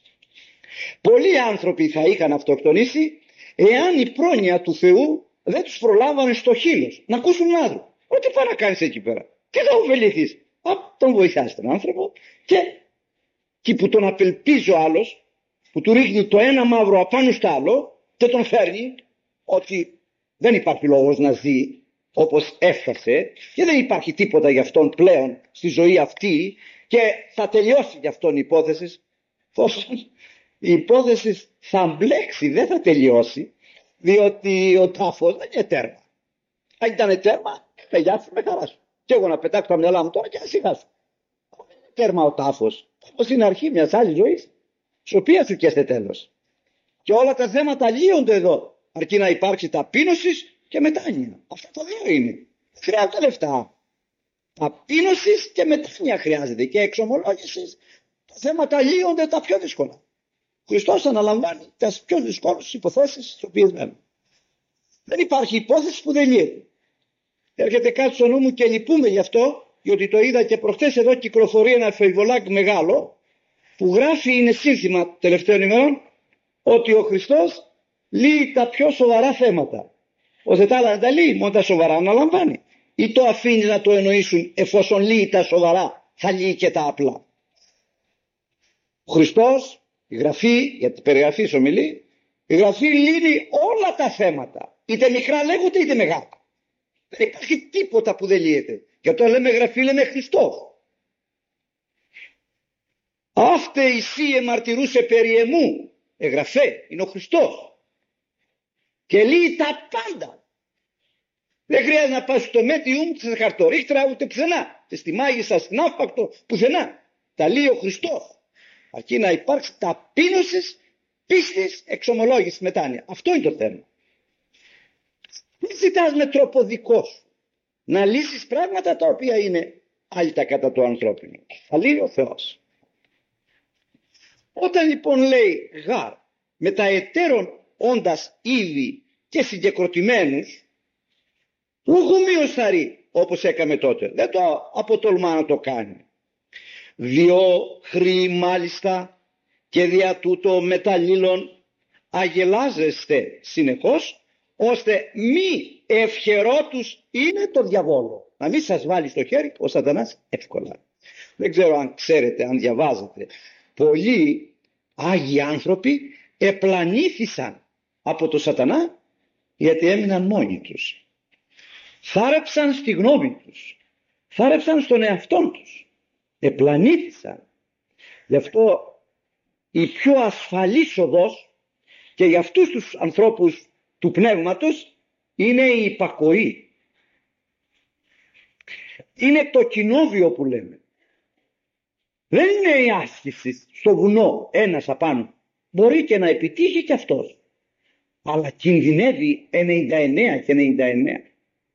Πολλοί άνθρωποι θα είχαν αυτοκτονήσει εάν η πρόνοια του Θεού δεν τους προλάβανε στο χείλος να ακούσουν άλλο. Ό,τι πάει να κάνεις εκεί πέρα? Τι θα ωφεληθείς? Τον βοηθάς τον άνθρωπο και που τον απελπίζει ο άλλος, που του ρίχνει το ένα μαύρο απάνω στο άλλο και τον φέρνει ότι δεν υπάρχει λόγος να ζει όπως έφτασε και δεν υπάρχει τίποτα για αυτόν πλέον στη ζωή αυτή και θα τελειώσει για αυτόν η υπόθεση. Η υπόθεση θα μπλέξει, δεν θα τελειώσει, διότι ο τάφος δεν είναι τέρμα. Αν ήταν τέρμα, πεγιάσου με χαρά σου. Και εγώ να πετάξω τα μυαλά μου τώρα και να σιγάσω. Δεν είναι τέρμα ο τάφος. Όπως είναι αρχή μιας άλλης ζωής, της οποίας σου και είστε τέλος. Και όλα τα θέματα λύονται εδώ, αρκεί να υπάρξει ταπείνωση και μετάνοια. Αυτά τα δύο είναι. Χρειάζονται λεφτά. Ταπείνωση και μετάνοια χρειάζεται και εξομολόγηση. Τα θέματα λύονται τα πιο δύσκολα. Ο Χριστός αναλαμβάνει τις πιο δύσκολες υποθέσεις στις οποίες μένουν. Δεν υπάρχει υπόθεση που δεν λύεται. Έρχεται κάτι στο νου μου και λυπούμε γι' αυτό, διότι το είδα και προχτές εδώ κυκλοφορεί ένα φεϊβολάκι μεγάλο που γράφει, είναι σύνθημα τελευταίων ημερών, ότι ο Χριστός λύει τα πιο σοβαρά θέματα. Ώστε τα άλλα να τα λύει, μόνο τα σοβαρά αναλαμβάνει. Ή το αφήνει να το εννοήσουν, εφόσον λύει τα σοβαρά, θα λύει και τα απλά. Ο Χριστός, η Γραφή, για την περιγραφή σου μιλεί, Η Γραφή λύνει όλα τα θέματα, είτε μικρά λέγονται είτε μεγάλα. Δεν υπάρχει τίποτα που δεν λύεται. Και όταν λέμε Γραφή λέμε Χριστός. Αύτε εσύ εμαρτυρούσε περί εμού. Εγγραφέ, είναι ο Χριστός. Και λύει τα πάντα. Δεν χρειάζεται να πας στο μέτιουμ, σε χαρτορίχτρα, ούτε πουθενά. Στη μάγισσα, στην άφακτο, πουθενά. Τα λύει ο Χριστός. Αρκεί να υπάρξει ταπείνωσης, πίστης, εξομολόγησης, μετάνοια. Αυτό είναι το θέμα. Μην ζητάς με τρόπο δικό σου να λύσεις πράγματα τα οποία είναι άλυτα κατά το ανθρώπινο. Θα λύει ο Θεός. Όταν λοιπόν λέει γάρ με τα εταίρων όντας ήδη και συγκεκροτημένους, ουχομοίως θαρεί όπως έκαμε τότε. Δεν το αποτολμά να το κάνει. Διό χρή μάλιστα και δια τούτο μεταλλήλων αγελάζεστε συνεχώς, ώστε μη ευχερότους είναι το διαβόλο. Να μην σας βάλει στο χέρι ο σατανάς εύκολα. Δεν ξέρω αν ξέρετε, αν διαβάζετε. Πολλοί Άγιοι άνθρωποι επλανήθησαν από το σατανά γιατί έμειναν μόνοι τους. Θάρεψαν στη γνώμη τους. Θάρεψαν στον εαυτό τους. Επλανήθησαν. Γι' αυτό η πιο ασφαλής οδός και για αυτούς τους ανθρώπους του πνεύματος είναι η υπακοή. Είναι το κοινόβιο που λέμε. Δεν είναι η άσκηση στο βουνό ένας απάνω. Μπορεί και να επιτύχει και αυτός. Αλλά κινδυνεύει 99 και 99.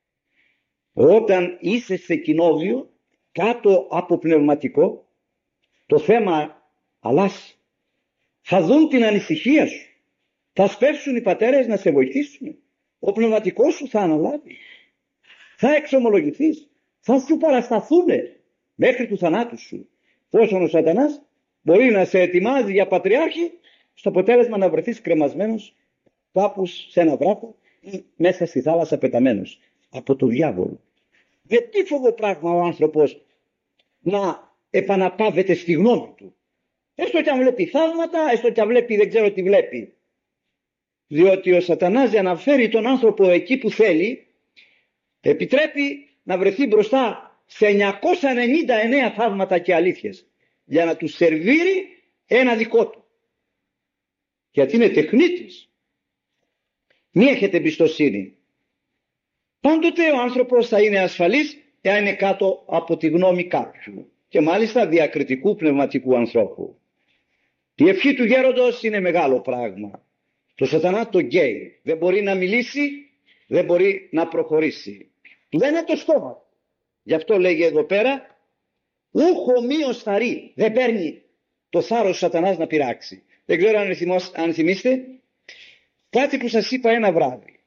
Όταν είσαι σε κοινόβιο κάτω από πνευματικό, το θέμα αλλάζει. Θα δουν την ανησυχία σου. Θα σπεύσουν οι πατέρες να σε βοηθήσουν. Ο πνευματικός σου θα αναλάβει. Θα εξομολογηθείς. Θα σου παρασταθούν μέχρι του θανάτου σου. Πόσον ο σατανάς μπορεί να σε ετοιμάζει για πατριάρχη, στο αποτέλεσμα να βρεθείς κρεμασμένος κάπου σε ένα βράχο ή μέσα στη θάλασσα πεταμένος από το διάβολο. Με τι φοβό πράγμα ο άνθρωπος να επαναπάβεται στη γνώμη του. Έστω και αν βλέπει θαύματα, έστω και αν βλέπει δεν ξέρω τι βλέπει. Διότι ο σατανάς για να φέρει τον άνθρωπο εκεί που θέλει, επιτρέπει να βρεθεί μπροστά σε 999 θαύματα και αλήθειες για να του σερβίρει ένα δικό του. Γιατί είναι τεχνίτης. Μη έχετε εμπιστοσύνη. Πάντοτε ο άνθρωπος θα είναι ασφαλής εάν είναι κάτω από τη γνώμη κάποιου και μάλιστα διακριτικού πνευματικού ανθρώπου. Η ευχή του γέροντος είναι μεγάλο πράγμα. Το σατανά το γκέι. Δεν μπορεί να μιλήσει, δεν μπορεί να προχωρήσει. Του λένε το στόμα. Γι' αυτό λέγει εδώ πέρα, ουχομοίως θαρεί. Δεν παίρνει το θάρρος του σατανάς να πειράξει. Δεν ξέρω αν θυμίστε κάτι που σας είπα ένα βράδυ.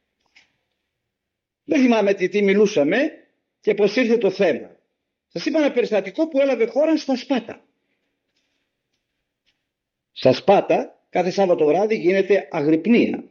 Δεν θυμάμαι τι μιλούσαμε και πως ήρθε το θέμα. Σας είπα ένα περιστατικό που έλαβε χώρα στα Σπάτα. Στα Σπάτα κάθε Σάββατο βράδυ γίνεται αγρυπνία.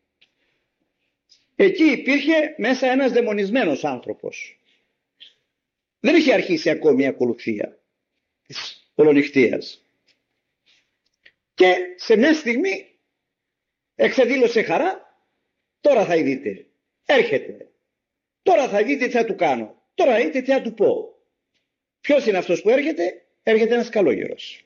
Εκεί υπήρχε μέσα ένας δαιμονισμένος άνθρωπος. Δεν είχε αρχίσει ακόμη η ακολουθία της ολονυχτίας. Και σε μια στιγμή εξεδήλωσε χαρά. Τώρα θα δείτε. Έρχεται. Τώρα θα δείτε τι θα του κάνω. Τώρα δείτε τι θα του πω. Ποιος είναι αυτός που έρχεται? Έρχεται ένας καλόγερος.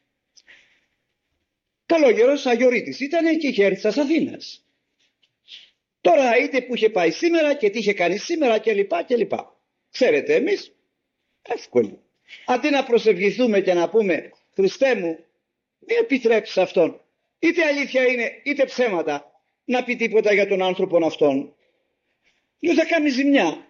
Καλόγερος Αγιορείτης ήταν και είχε έρθει στις Αθήνας. Τώρα είτε που είχε πάει σήμερα και τι είχε κάνει σήμερα κλπ. Ξέρετε εμείς εύκολο. Αντί να προσευχηθούμε και να πούμε Χριστέ μου μην επιτρέψεις αυτόν, είτε αλήθεια είναι είτε ψέματα, να πει τίποτα για τον άνθρωπον αυτόν, διότι θα κάνει ζημιά.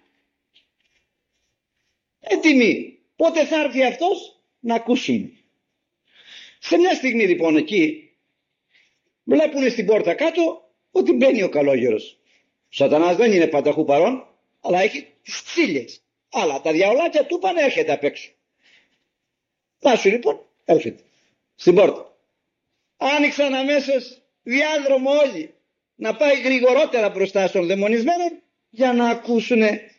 Έτοιμοι. Πότε θα έρθει αυτός να ακούσουν. Σε μια στιγμή λοιπόν εκεί βλέπουν στην πόρτα κάτω ότι μπαίνει ο καλόγερος. Ο σατανάς δεν είναι πανταχού παρόν, αλλά έχει τις τσίλιες. Αλλά τα διαολάκια του πάνε έρχεται απ' έξω. Πάσου λοιπόν έρχεται στην πόρτα. Άνοιξαν αμέσως διάδρομο όλοι να πάει γρηγορότερα μπροστά στον δαιμονισμένο για να ακούσουνε.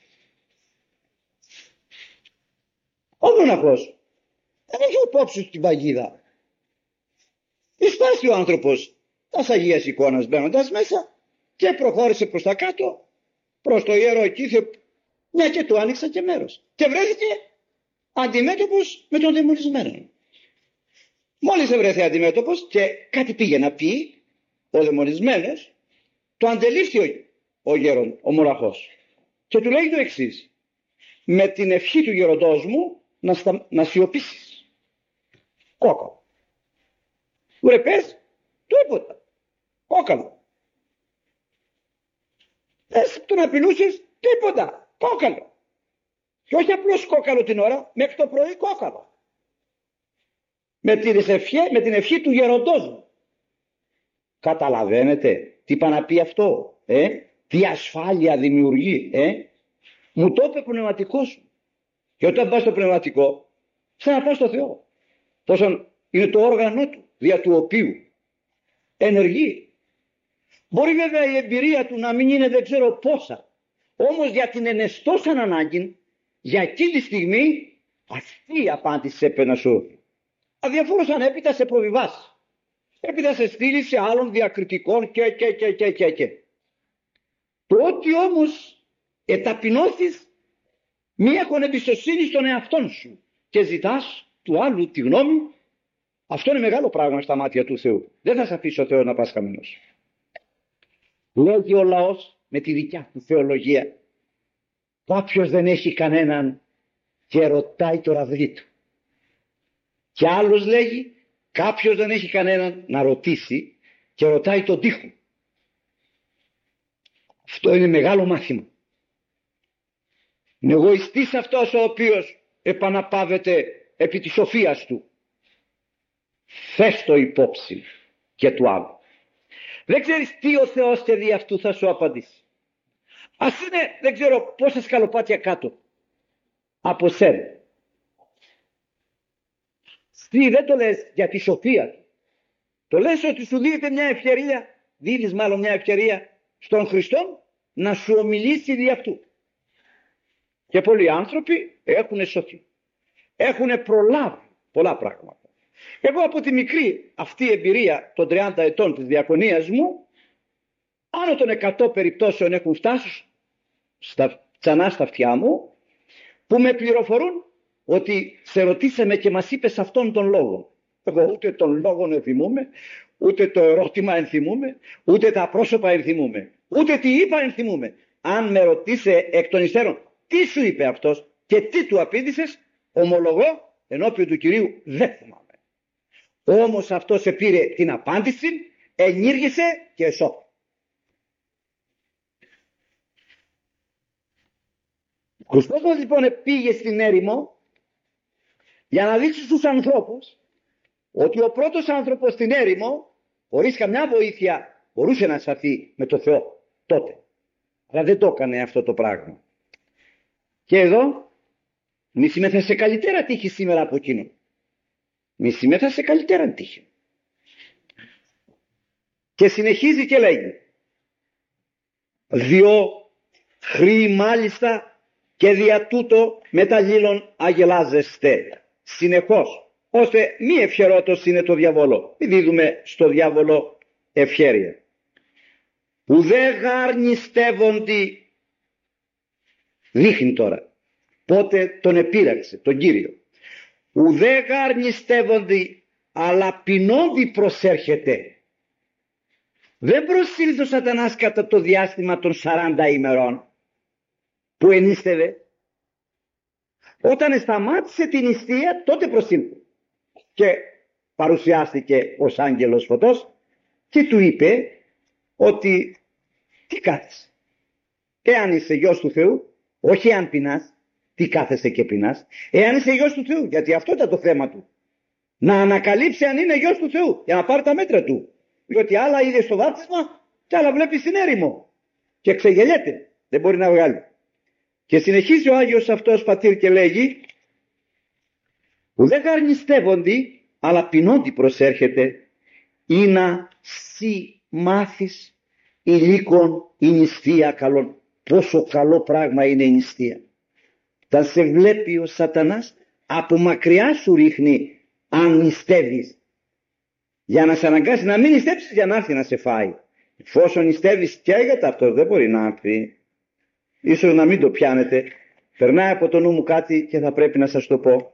Ο μοναχός δεν έχει υπόψη στην παγίδα. Εισπάσει ο άνθρωπος τας Αγίας Εικόνας μπαίνοντας μέσα, και προχώρησε προς τα κάτω, προς το ιερό οικίθιο, μια και του άνοιξα και μέρος. Και βρέθηκε αντιμέτωπος με τον δαιμονισμένο. Μόλις βρέθηκε αντιμέτωπος και κάτι πήγε να πει, ο δαιμονισμένος το αντελήφθη ο γέρον, ο μοναχός, και του λέει το εξής: με την ευχή του γεροντός μου να σιωπήσεις. Κόκαλο. Του ρε πες τίποτα. Κόκαλο. Πες τον απειλούσες τίποτα. Κόκαλο. Και όχι απλώς κόκαλο την ώρα, μέχρι το πρωί κόκαλο. Με την ευχή του γεροντός μου. Καταλαβαίνετε τι είπα να πει αυτό, τι ασφάλεια δημιουργεί, Μου το είπε ο πνευματικός σου. Και όταν πας στο πνευματικό, σαν να πας στο Θεό. Πόσο είναι το όργανο του, δια του οποίου ενεργεί. Μπορεί βέβαια η εμπειρία του να μην είναι δεν ξέρω πόσα, όμως για την ενεστώσαν ανάγκη, για εκείνη τη στιγμή, αυτή η απάντηση έπαιρνα σου. Αδιαφορώς αν έπειτα σε προβιβάσει. Έπειτα σε στείλει σε άλλων διακριτικών και. Το ότι όμως εταπεινώθεις μη έχουν εμπιστοσύνη στον εαυτόν σου και ζητάς του άλλου τη γνώμη, αυτό είναι μεγάλο πράγμα στα μάτια του Θεού. Δεν θα σε αφήσει ο Θεός να πας χαμένος. Λέγει ο λαός με τη δικιά του θεολογία: κάποιος δεν έχει κανέναν και ρωτάει το ραβδί του. Και άλλος λέγει: κάποιος δεν έχει κανέναν να ρωτήσει και ρωτάει τον τοίχο. Αυτό είναι μεγάλο μάθημα. Είναι εγωιστής αυτός ο οποίος επαναπάβεται επί της σοφίας του. Θες το υπόψη και του άλλου. Δεν ξέρεις τι ο Θεός και δι' αυτού θα σου απαντήσει. Ας είναι δεν ξέρω πόσα σκαλοπάτια κάτω από σένα. Δεν το λες για τη σοφία του. Το λες ότι σου δίνεται μια ευκαιρία, δίνεις μάλλον μια ευκαιρία στον Χριστό να σου ομιλήσει δι' αυτού. Και πολλοί άνθρωποι έχουν σοφεί. Έχουν προλάβει πολλά πράγματα. Εγώ από τη μικρή αυτή εμπειρία των 30 ετών της διακονίας μου, άνω των 100 περιπτώσεων έχουν φτάσει ξανά στα αυτιά μου, που με πληροφορούν ότι σε ρωτήσαμε και μας είπες αυτόν τον λόγο. Εγώ ούτε τον λόγο ενθυμούμαι, ούτε το ερώτημα ενθυμούμαι, ούτε τα πρόσωπα ενθυμούμαι, ούτε τι είπα ενθυμούμαι. Αν με ρωτήσε εκ των υστέρων τι σου είπε αυτός και τι του απήντησες, ομολογώ ενώπιον του Κυρίου δεν θυμάμαι. Όμως αυτός επήρε την απάντηση, ενήργησε και εσώπη. Ο Χριστός λοιπόν πήγε στην έρημο για να δείξει στους ανθρώπους ότι ο πρώτος άνθρωπος στην έρημο χωρίς καμιά βοήθεια μπορούσε να σταθεί με το Θεό τότε. Αλλά δεν το έκανε αυτό το πράγμα. Και εδώ μη συμμέθα σε καλύτερα τύχη σήμερα από εκείνο. Μη συμμέθα σε καλύτερα τύχη. Και συνεχίζει και λέγει: διό χρή μάλιστα και δια τούτο μεταλλήλων αγελάζεστε συνεχώς, ώστε μη ευχερότος είναι το διαβολό. Μη δίδουμε στο διάβολο ευχέρεια. Ουδέ γαρνιστεύοντι, δείχνει τώρα πότε τον επήραξε τον Κύριο. Ουδέ γαρνιστεύοντι, αλλά πεινόντι προσέρχεται. Δεν προσήλθε ο Σατανάς κατά το διάστημα των 40 ημερών που ενίστευε. Όταν σταμάτησε την νηστεία, τότε προσήλθε και παρουσιάστηκε ως άγγελος φωτός και του είπε ότι τι κάθεσαι, εάν είσαι γιος του Θεού, όχι εάν πεινάς, τι κάθεσαι και πεινάς, εάν είσαι γιος του Θεού, γιατί αυτό ήταν το θέμα του, να ανακαλύψει αν είναι γιος του Θεού για να πάρει τα μέτρα του, διότι άλλα είδε στο βάπτισμα και άλλα βλέπει στην έρημο και ξεγελιέται, δεν μπορεί να βγάλει. Και συνεχίζει ο Άγιος αυτός πατήρ και λέγει: ουδέ γαρνιστεύοντι, αλλά πεινόντι προσέρχεται, ή να σι μάθεις υλίκον η νηστεία καλόν. Πόσο καλό πράγμα είναι η νηστεία. Θα σε βλέπει ο Σατανάς, από μακριά σου ρίχνει αν νηστεύεις. Για να σε αναγκάσει να μην νηστέψεις για να έρθει να σε φάει. Εφόσον νηστεύεις καίγεται, αυτό δεν μπορεί να έρθει. Ίσως να μην το πιάνετε. Περνάει από το νου μου κάτι και θα πρέπει να σας το πω.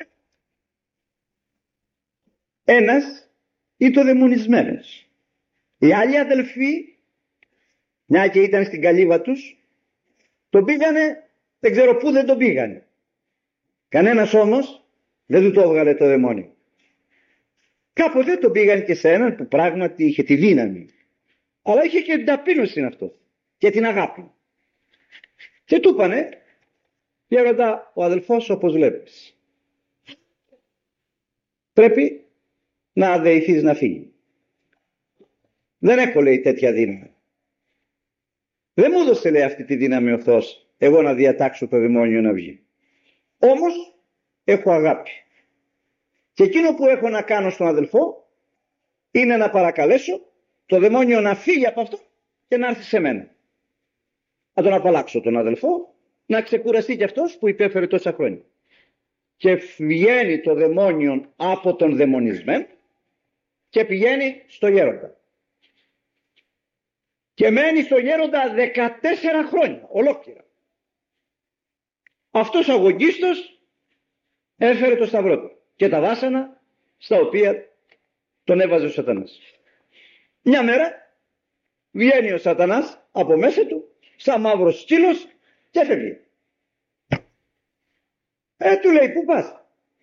Ένας ήταν δαιμονισμένος. Οι άλλοι αδελφοί, μια και ήταν στην καλύβα τους, τον πήγανε, δεν ξέρω πού δεν τον πήγανε. Κανένας όμως δεν του το έβγαλε το δαιμόνιο. Κάποτε τον πήγαν και σε έναν που πράγματι είχε τη δύναμη. Αλλά είχε και την ταπείνωση αυτό και την αγάπη. Και του είπανε, γέροντα, ο αδελφός όπως βλέπεις πρέπει να αδεηθείς να φύγει. Δεν έχω, λέει, τέτοια δύναμη. Δεν μου έδωσε, λέει, αυτή τη δύναμη ο Θεός εγώ να διατάξω το δαιμόνιο να βγει. Όμως έχω αγάπη. Και εκείνο που έχω να κάνω στον αδελφό είναι να παρακαλέσω το δαιμόνιο να φύγει από αυτό και να έρθει σε μένα. Να τον απαλλάξω τον αδελφό, να ξεκουραστεί κι αυτός που υπέφερε τόσα χρόνια. Και βγαίνει το δαιμόνιο από τον δαιμονισμένο και πηγαίνει στο γέροντα. Και μένει στο γέροντα 14 χρόνια ολόκληρα. Αυτός αγωγίστος έφερε το σταυρό του και τα βάσανα στα οποία τον έβαζε ο Σατανάς. Μια μέρα βγαίνει ο Σατανάς από μέσα του σαν μαύρος σκύλος και φεύγει. Του λέει, πού πας?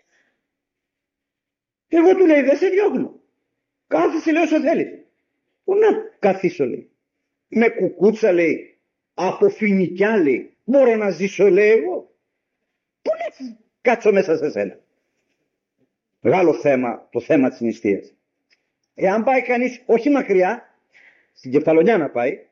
Εγώ του λέει, δεν σε διώχνω. Κάθισε, λέει, όσο θέλεις. Πού να καθίσω, λέει? Με κουκούτσα, λέει, από φοινικιά, λέει, μπορώ να ζήσω, λέει, εγώ? Πού να κάτσω μέσα σε σένα? Μεγάλο θέμα, το θέμα της νηστείας. Εάν πάει κανείς όχι μακριά, στην Κεφαλονιά να πάει,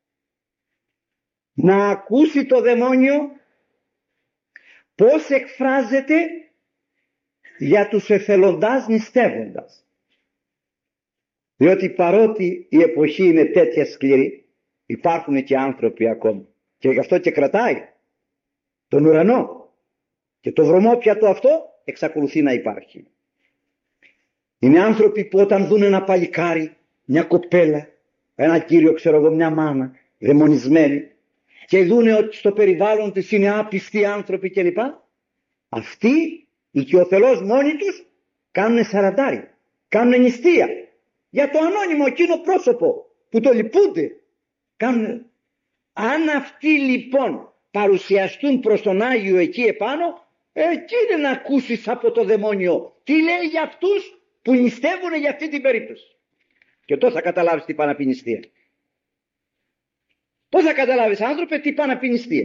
να ακούσει το δαιμόνιο πώς εκφράζεται για τους εθελοντάς νηστεύοντας. Διότι παρότι η εποχή είναι τέτοια σκληρή, υπάρχουν και άνθρωποι ακόμα. Και γι' αυτό και κρατάει τον ουρανό. Και το βρωμόπιατο αυτό εξακολουθεί να υπάρχει. Είναι άνθρωποι που όταν δουν ένα παλικάρι, μια κοπέλα, ένα κύριο, ξέρω εγώ, μια μάνα, δαιμονισμένη, και δουν ότι στο περιβάλλον της είναι άπιστοι άνθρωποι κλπ. Αυτοί, οι οικειοθελώς μόνοι τους, κάνουν σαραντάρι, κάνουν νηστεία. Για το ανώνυμο εκείνο πρόσωπο που το λυπούνται. Κάνουν. Αν αυτοί λοιπόν παρουσιαστούν προς τον Άγιο εκεί επάνω, εκεί είναι να ακούσεις από το δαιμόνιο τι λέει για αυτούς που νηστεύουν για αυτή την περίπτωση. Και τότε θα καταλάβεις τι πάει να πει νηστεία. Πώς θα καταλάβεις, άνθρωπε, τι πάει να πει νηστεία?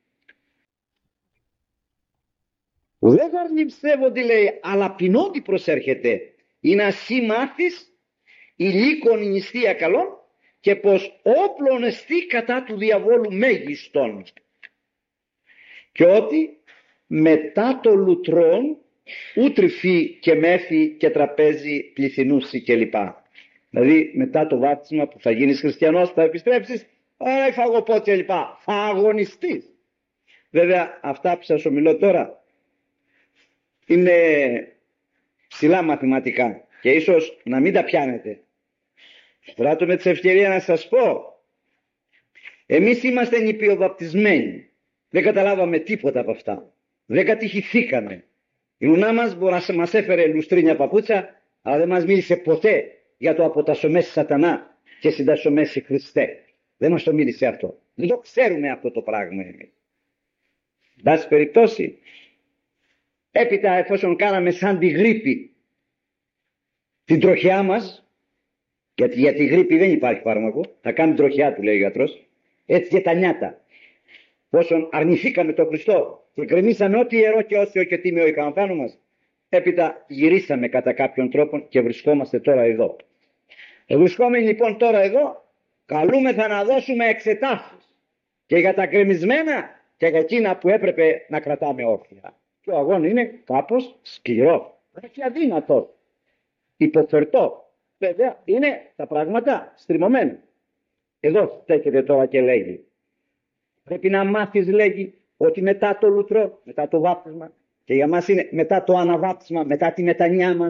Δεν γαρνιψεύονται, λέει, αλλά πεινόντι προσέρχεται. Είναι ασύ μάθεις ηλίκον η νηστεία καλών και πως όπλον εστί κατά του διαβόλου μέγιστον. Και ότι μετά το λουτρόν ούτρυφή και μέθη και τραπέζι πληθυνούσι κλπ. Δηλαδή μετά το βάπτισμα που θα γίνεις χριστιανός, θα επιστρέψεις, φαγοπό κλπ. Θα αγωνιστείς. Βέβαια αυτά που σας ομιλώ τώρα είναι ψηλά μαθηματικά και ίσως να μην τα πιάνετε. Πράττω με τη ευκαιρία να σας πω, εμείς είμαστε νηπιοβαπτισμένοι, δεν καταλάβαμε τίποτα από αυτά, δεν κατηχηθήκαμε. Η ουνά μας μπορεί να μας έφερε λουστρίνια παπούτσα, αλλά δεν μας μίλησε ποτέ για το αποτασσομέσει Σατανά και συντασσομέσει Χριστέ. Δεν μας το μίλησε αυτό. Δεν το ξέρουμε αυτό το πράγμα εμείς. Εν πάση περιπτώσει, έπειτα εφόσον κάναμε σαν τη γρίπη την τροχιά μας, γιατί για τη γρίπη δεν υπάρχει φάρμακο, θα κάνει τροχιά του, λέει ο γιατρός, έτσι και τα νιάτα. Όσον αρνηθήκαμε τον Χριστό και γκρεμίσαμε ό,τι ιερό και όσιο και τίμιο είχαμε πάνω μας, έπειτα γυρίσαμε κατά κάποιον τρόπο και βρισκόμαστε τώρα εδώ. Βρισκόμενοι λοιπόν τώρα εδώ, καλούμεθα να δώσουμε εξετάσεις και για τα γκρεμισμένα και για εκείνα που έπρεπε να κρατάμε όρθια. Και ο αγώνα είναι κάπως σκληρό, όχι αδύνατο, υποφερτό. Βέβαια είναι τα πράγματα στριμωμένα. Εδώ στέκεται τώρα και λέγει, πρέπει να μάθεις, λέγει, ότι μετά το λουτρό, μετά το βάπτισμα, και για μας είναι μετά το αναβάπτισμα, μετά τη μετανιά μας,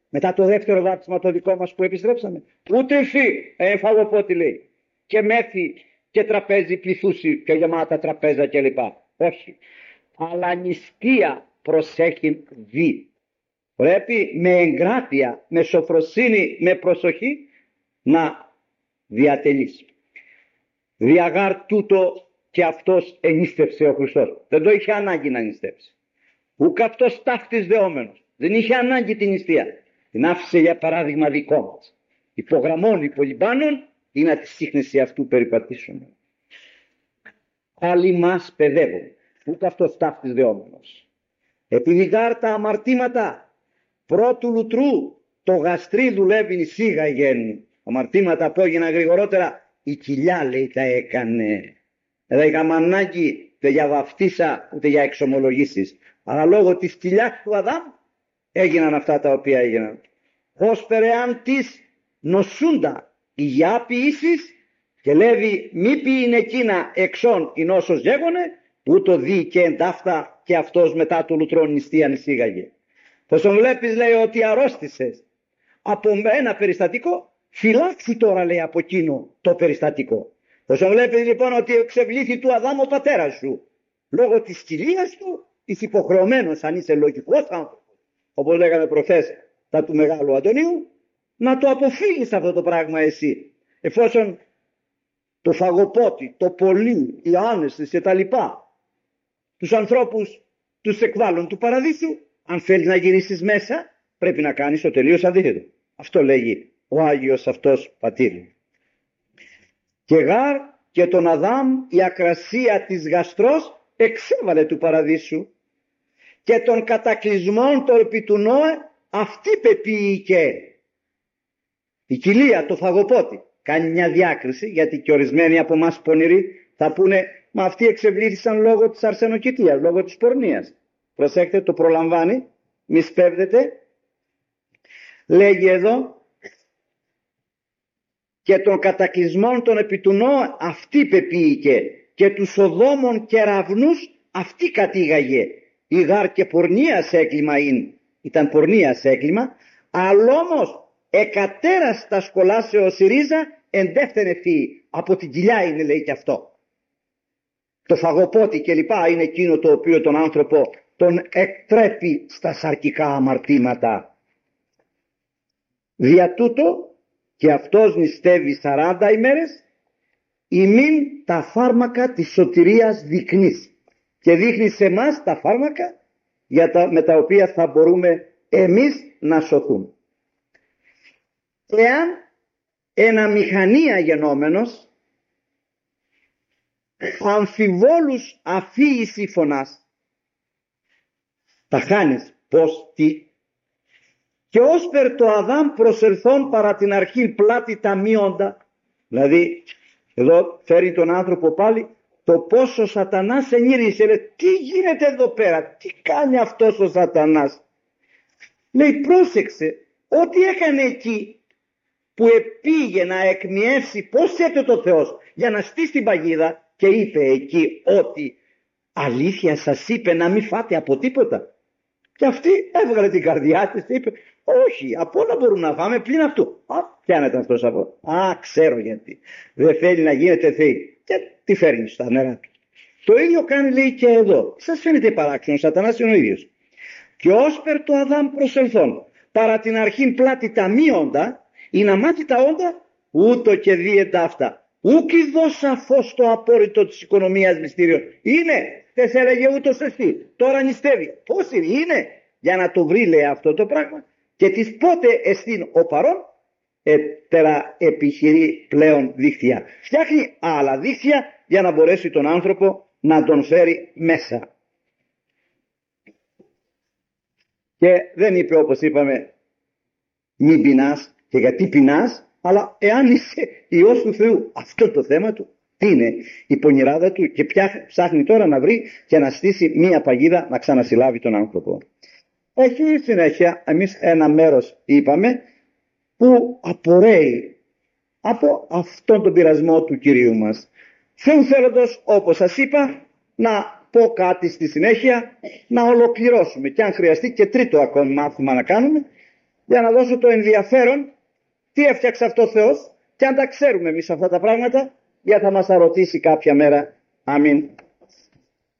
μετά το δεύτερο βάπτισμα το δικό μας που επιστρέψαμε? Ούτε φύ, φαγοπότη λέει, και μέθη και τραπέζι πληθούσι, πιο γεμάτα τραπέζα κλπ. Όχι. Αλλά νηστεία προσέχει δι. Πρέπει με εγκράτεια, με σοφροσύνη, με προσοχή να διατελείς. Διαγάρ τούτο και αυτός ενίστευσε ο Χριστός. Δεν το είχε ανάγκη να νηστεύσει. Ούκ αυτός ταύτης δεόμενος. Δεν είχε ανάγκη την νηστεία. Την άφησε για παράδειγμα δικό μας. Υπογραμμών υπολοιπάνων ή να τη σύχνεση αυτού περιπατήσουμε. Άλλοι μας παιδεύουν. Ούκ αυτός ταύτης δεόμενος. Επειδή γάρ τα αμαρτήματα πρώτου λουτρού το γαστρί δουλεύει σίγα γέννη. Αμαρτήματα που έγιναν γρηγορότερα η κοιλιά λέει τα έκανε. Δεν είχαμε ανάγκη ούτε για βαφτίσα ούτε για εξομολογήσεις. Αλλά λόγω της κοιλιάς του Αδάμ έγιναν αυτά τα οποία έγιναν. Ως περαιάν της νοσούντα η γιά ποιήσεις και λέει μη ποιήν εκείνα εξών η νόσος γέγονε ούτω δει και εντάφτα και αυτός μετά το λουτρόν νηστείαν εισήγαγε. Πόσον βλέπεις λέει ότι αρρώστησες από ένα περιστατικό, φυλάξει τώρα λέει από εκείνο το περιστατικό. Πόσον βλέπεις λοιπόν ότι εξευλήθη του Αδάμ ο πατέρας σου λόγω της κοιλίας του, είσαι υποχρεωμένος αν είσαι λογικός άνθρωπος, όπως λέγαμε προχθές τα του Μεγάλου Αντωνίου, να το αποφύγεις αυτό το πράγμα εσύ. Εφόσον το φαγοπότη, το πολύ, οι άνεστες και τα λοιπά τους ανθρώπους τους εκβάλλουν του παραδείσου, αν θέλεις να γυρίσεις μέσα πρέπει να κάνεις το τελείως αντίθετο. Αυτό λέγει ο Άγιος αυτός πατήρ. Και γάρ και τον Αδάμ η ακρασία της γαστρός εξέβαλε του παραδείσου και των κατακλυσμών των επί του Νώε αυτή πεποίηκε. Η κοιλία, το φαγοπότη κάνει μια διάκριση, γιατί και ορισμένοι από εμάς πονηροί θα πούνε μα αυτοί εξευλήθησαν λόγω της αρσενοκητείας, λόγω της πορνείας. Προσέχτε, το προλαμβάνει, μη σπέβδετε. Λέγει εδώ και των κατακλυσμών των επί του Νώε αυτή πεποίηκε και τους Σοδόμων κεραυνούς αυτή κατήγαγε. Η γάρ και πορνείας έγκλημα είναι. Ήταν πορνείας έγκλημα, αλλά όμως εκατέραστα σκολάσεως η ρίζα εντεύθενε φύη. Από την κοιλιά είναι λέει και αυτό. Το φαγοπότη και λοιπά είναι εκείνο το οποίο τον άνθρωπο τον εκτρέπει στα σαρκικά αμαρτήματα. Δια τούτο και αυτός νηστεύει 40 ημέρες ημίν τα φάρμακα της σωτηρίας δεικνύς και δείχνει σε εμάς τα φάρμακα με τα οποία θα μπορούμε εμείς να σωθούμε. Εάν ένα μηχανία γενόμενος αμφιβόλους αφίηση φωνάς τα χάνεις πως τι και ως περ το Αδάμ προσελθόν παρά την αρχή πλάτη τα μείοντα. Δηλαδή εδώ φέρει τον άνθρωπο πάλι το πόσο ο Σατανάς ενήρισε. Λέει, τι γίνεται εδώ πέρα, τι κάνει αυτός ο Σατανάς? Λέει πρόσεξε ό,τι έκανε εκεί που επήγε να εκμιεύσει πως έπρεπε το Θεός για να στήσει την παγίδα και είπε εκεί ότι αλήθεια σας είπε να μην φάτε από τίποτα. Και αυτή έβγαλε την καρδιά της και είπε όχι, από όλα μπορούμε να φάμε πλην αυτού. Πιάνεται αυτός από. Ξέρω γιατί. Δεν θέλει να γίνεται θεή. Και τι φέρνει στα νερά του. Το ίδιο κάνει λέει και εδώ. Σας φαίνεται παράξενο, ο Σατανάς είναι ο ίδιος. Και ως περ το Αδάμ προσελθόν παρά την αρχήν πλάτη τα μη όντα ή να μάθει τα όντα ούτω και δίαιτα αυτά. Ούκ δώσα φως το απόρριτο της οικονομίας μυστήριο. Είναι, τες έλεγε ούτως εσύ. Τώρα νηστεύει. Πώς είναι, για να το βρει λέει αυτό το πράγμα. Και της πότε εστίν ο παρόν, τερα επιχειρεί πλέον δίχτυα. Φτιάχνει άλλα δίχτυα για να μπορέσει τον άνθρωπο να τον φέρει μέσα. Και δεν είπε όπως είπαμε μην πεινάς και γιατί πεινάς, αλλά εάν είσαι Υιός του Θεού, αυτό το θέμα του τι είναι η πονηράδα του και ψάχνει τώρα να βρει και να στήσει μία παγίδα να ξανασυλλάβει τον άνθρωπο. Έχει συνέχεια εμείς ένα μέρος είπαμε που απορρέει από αυτόν τον πειρασμό του Κυρίου μας. Θεού θέλοντος όπως σας είπα να πω κάτι στη συνέχεια να ολοκληρώσουμε και αν χρειαστεί και τρίτο ακόμη μάθημα να κάνουμε για να δώσω το ενδιαφέρον τι έφτιαξε αυτό ο Θεός, και αν τα ξέρουμε εμείς αυτά τα πράγματα, για θα μας τα ρωτήσει κάποια μέρα. Αμήν.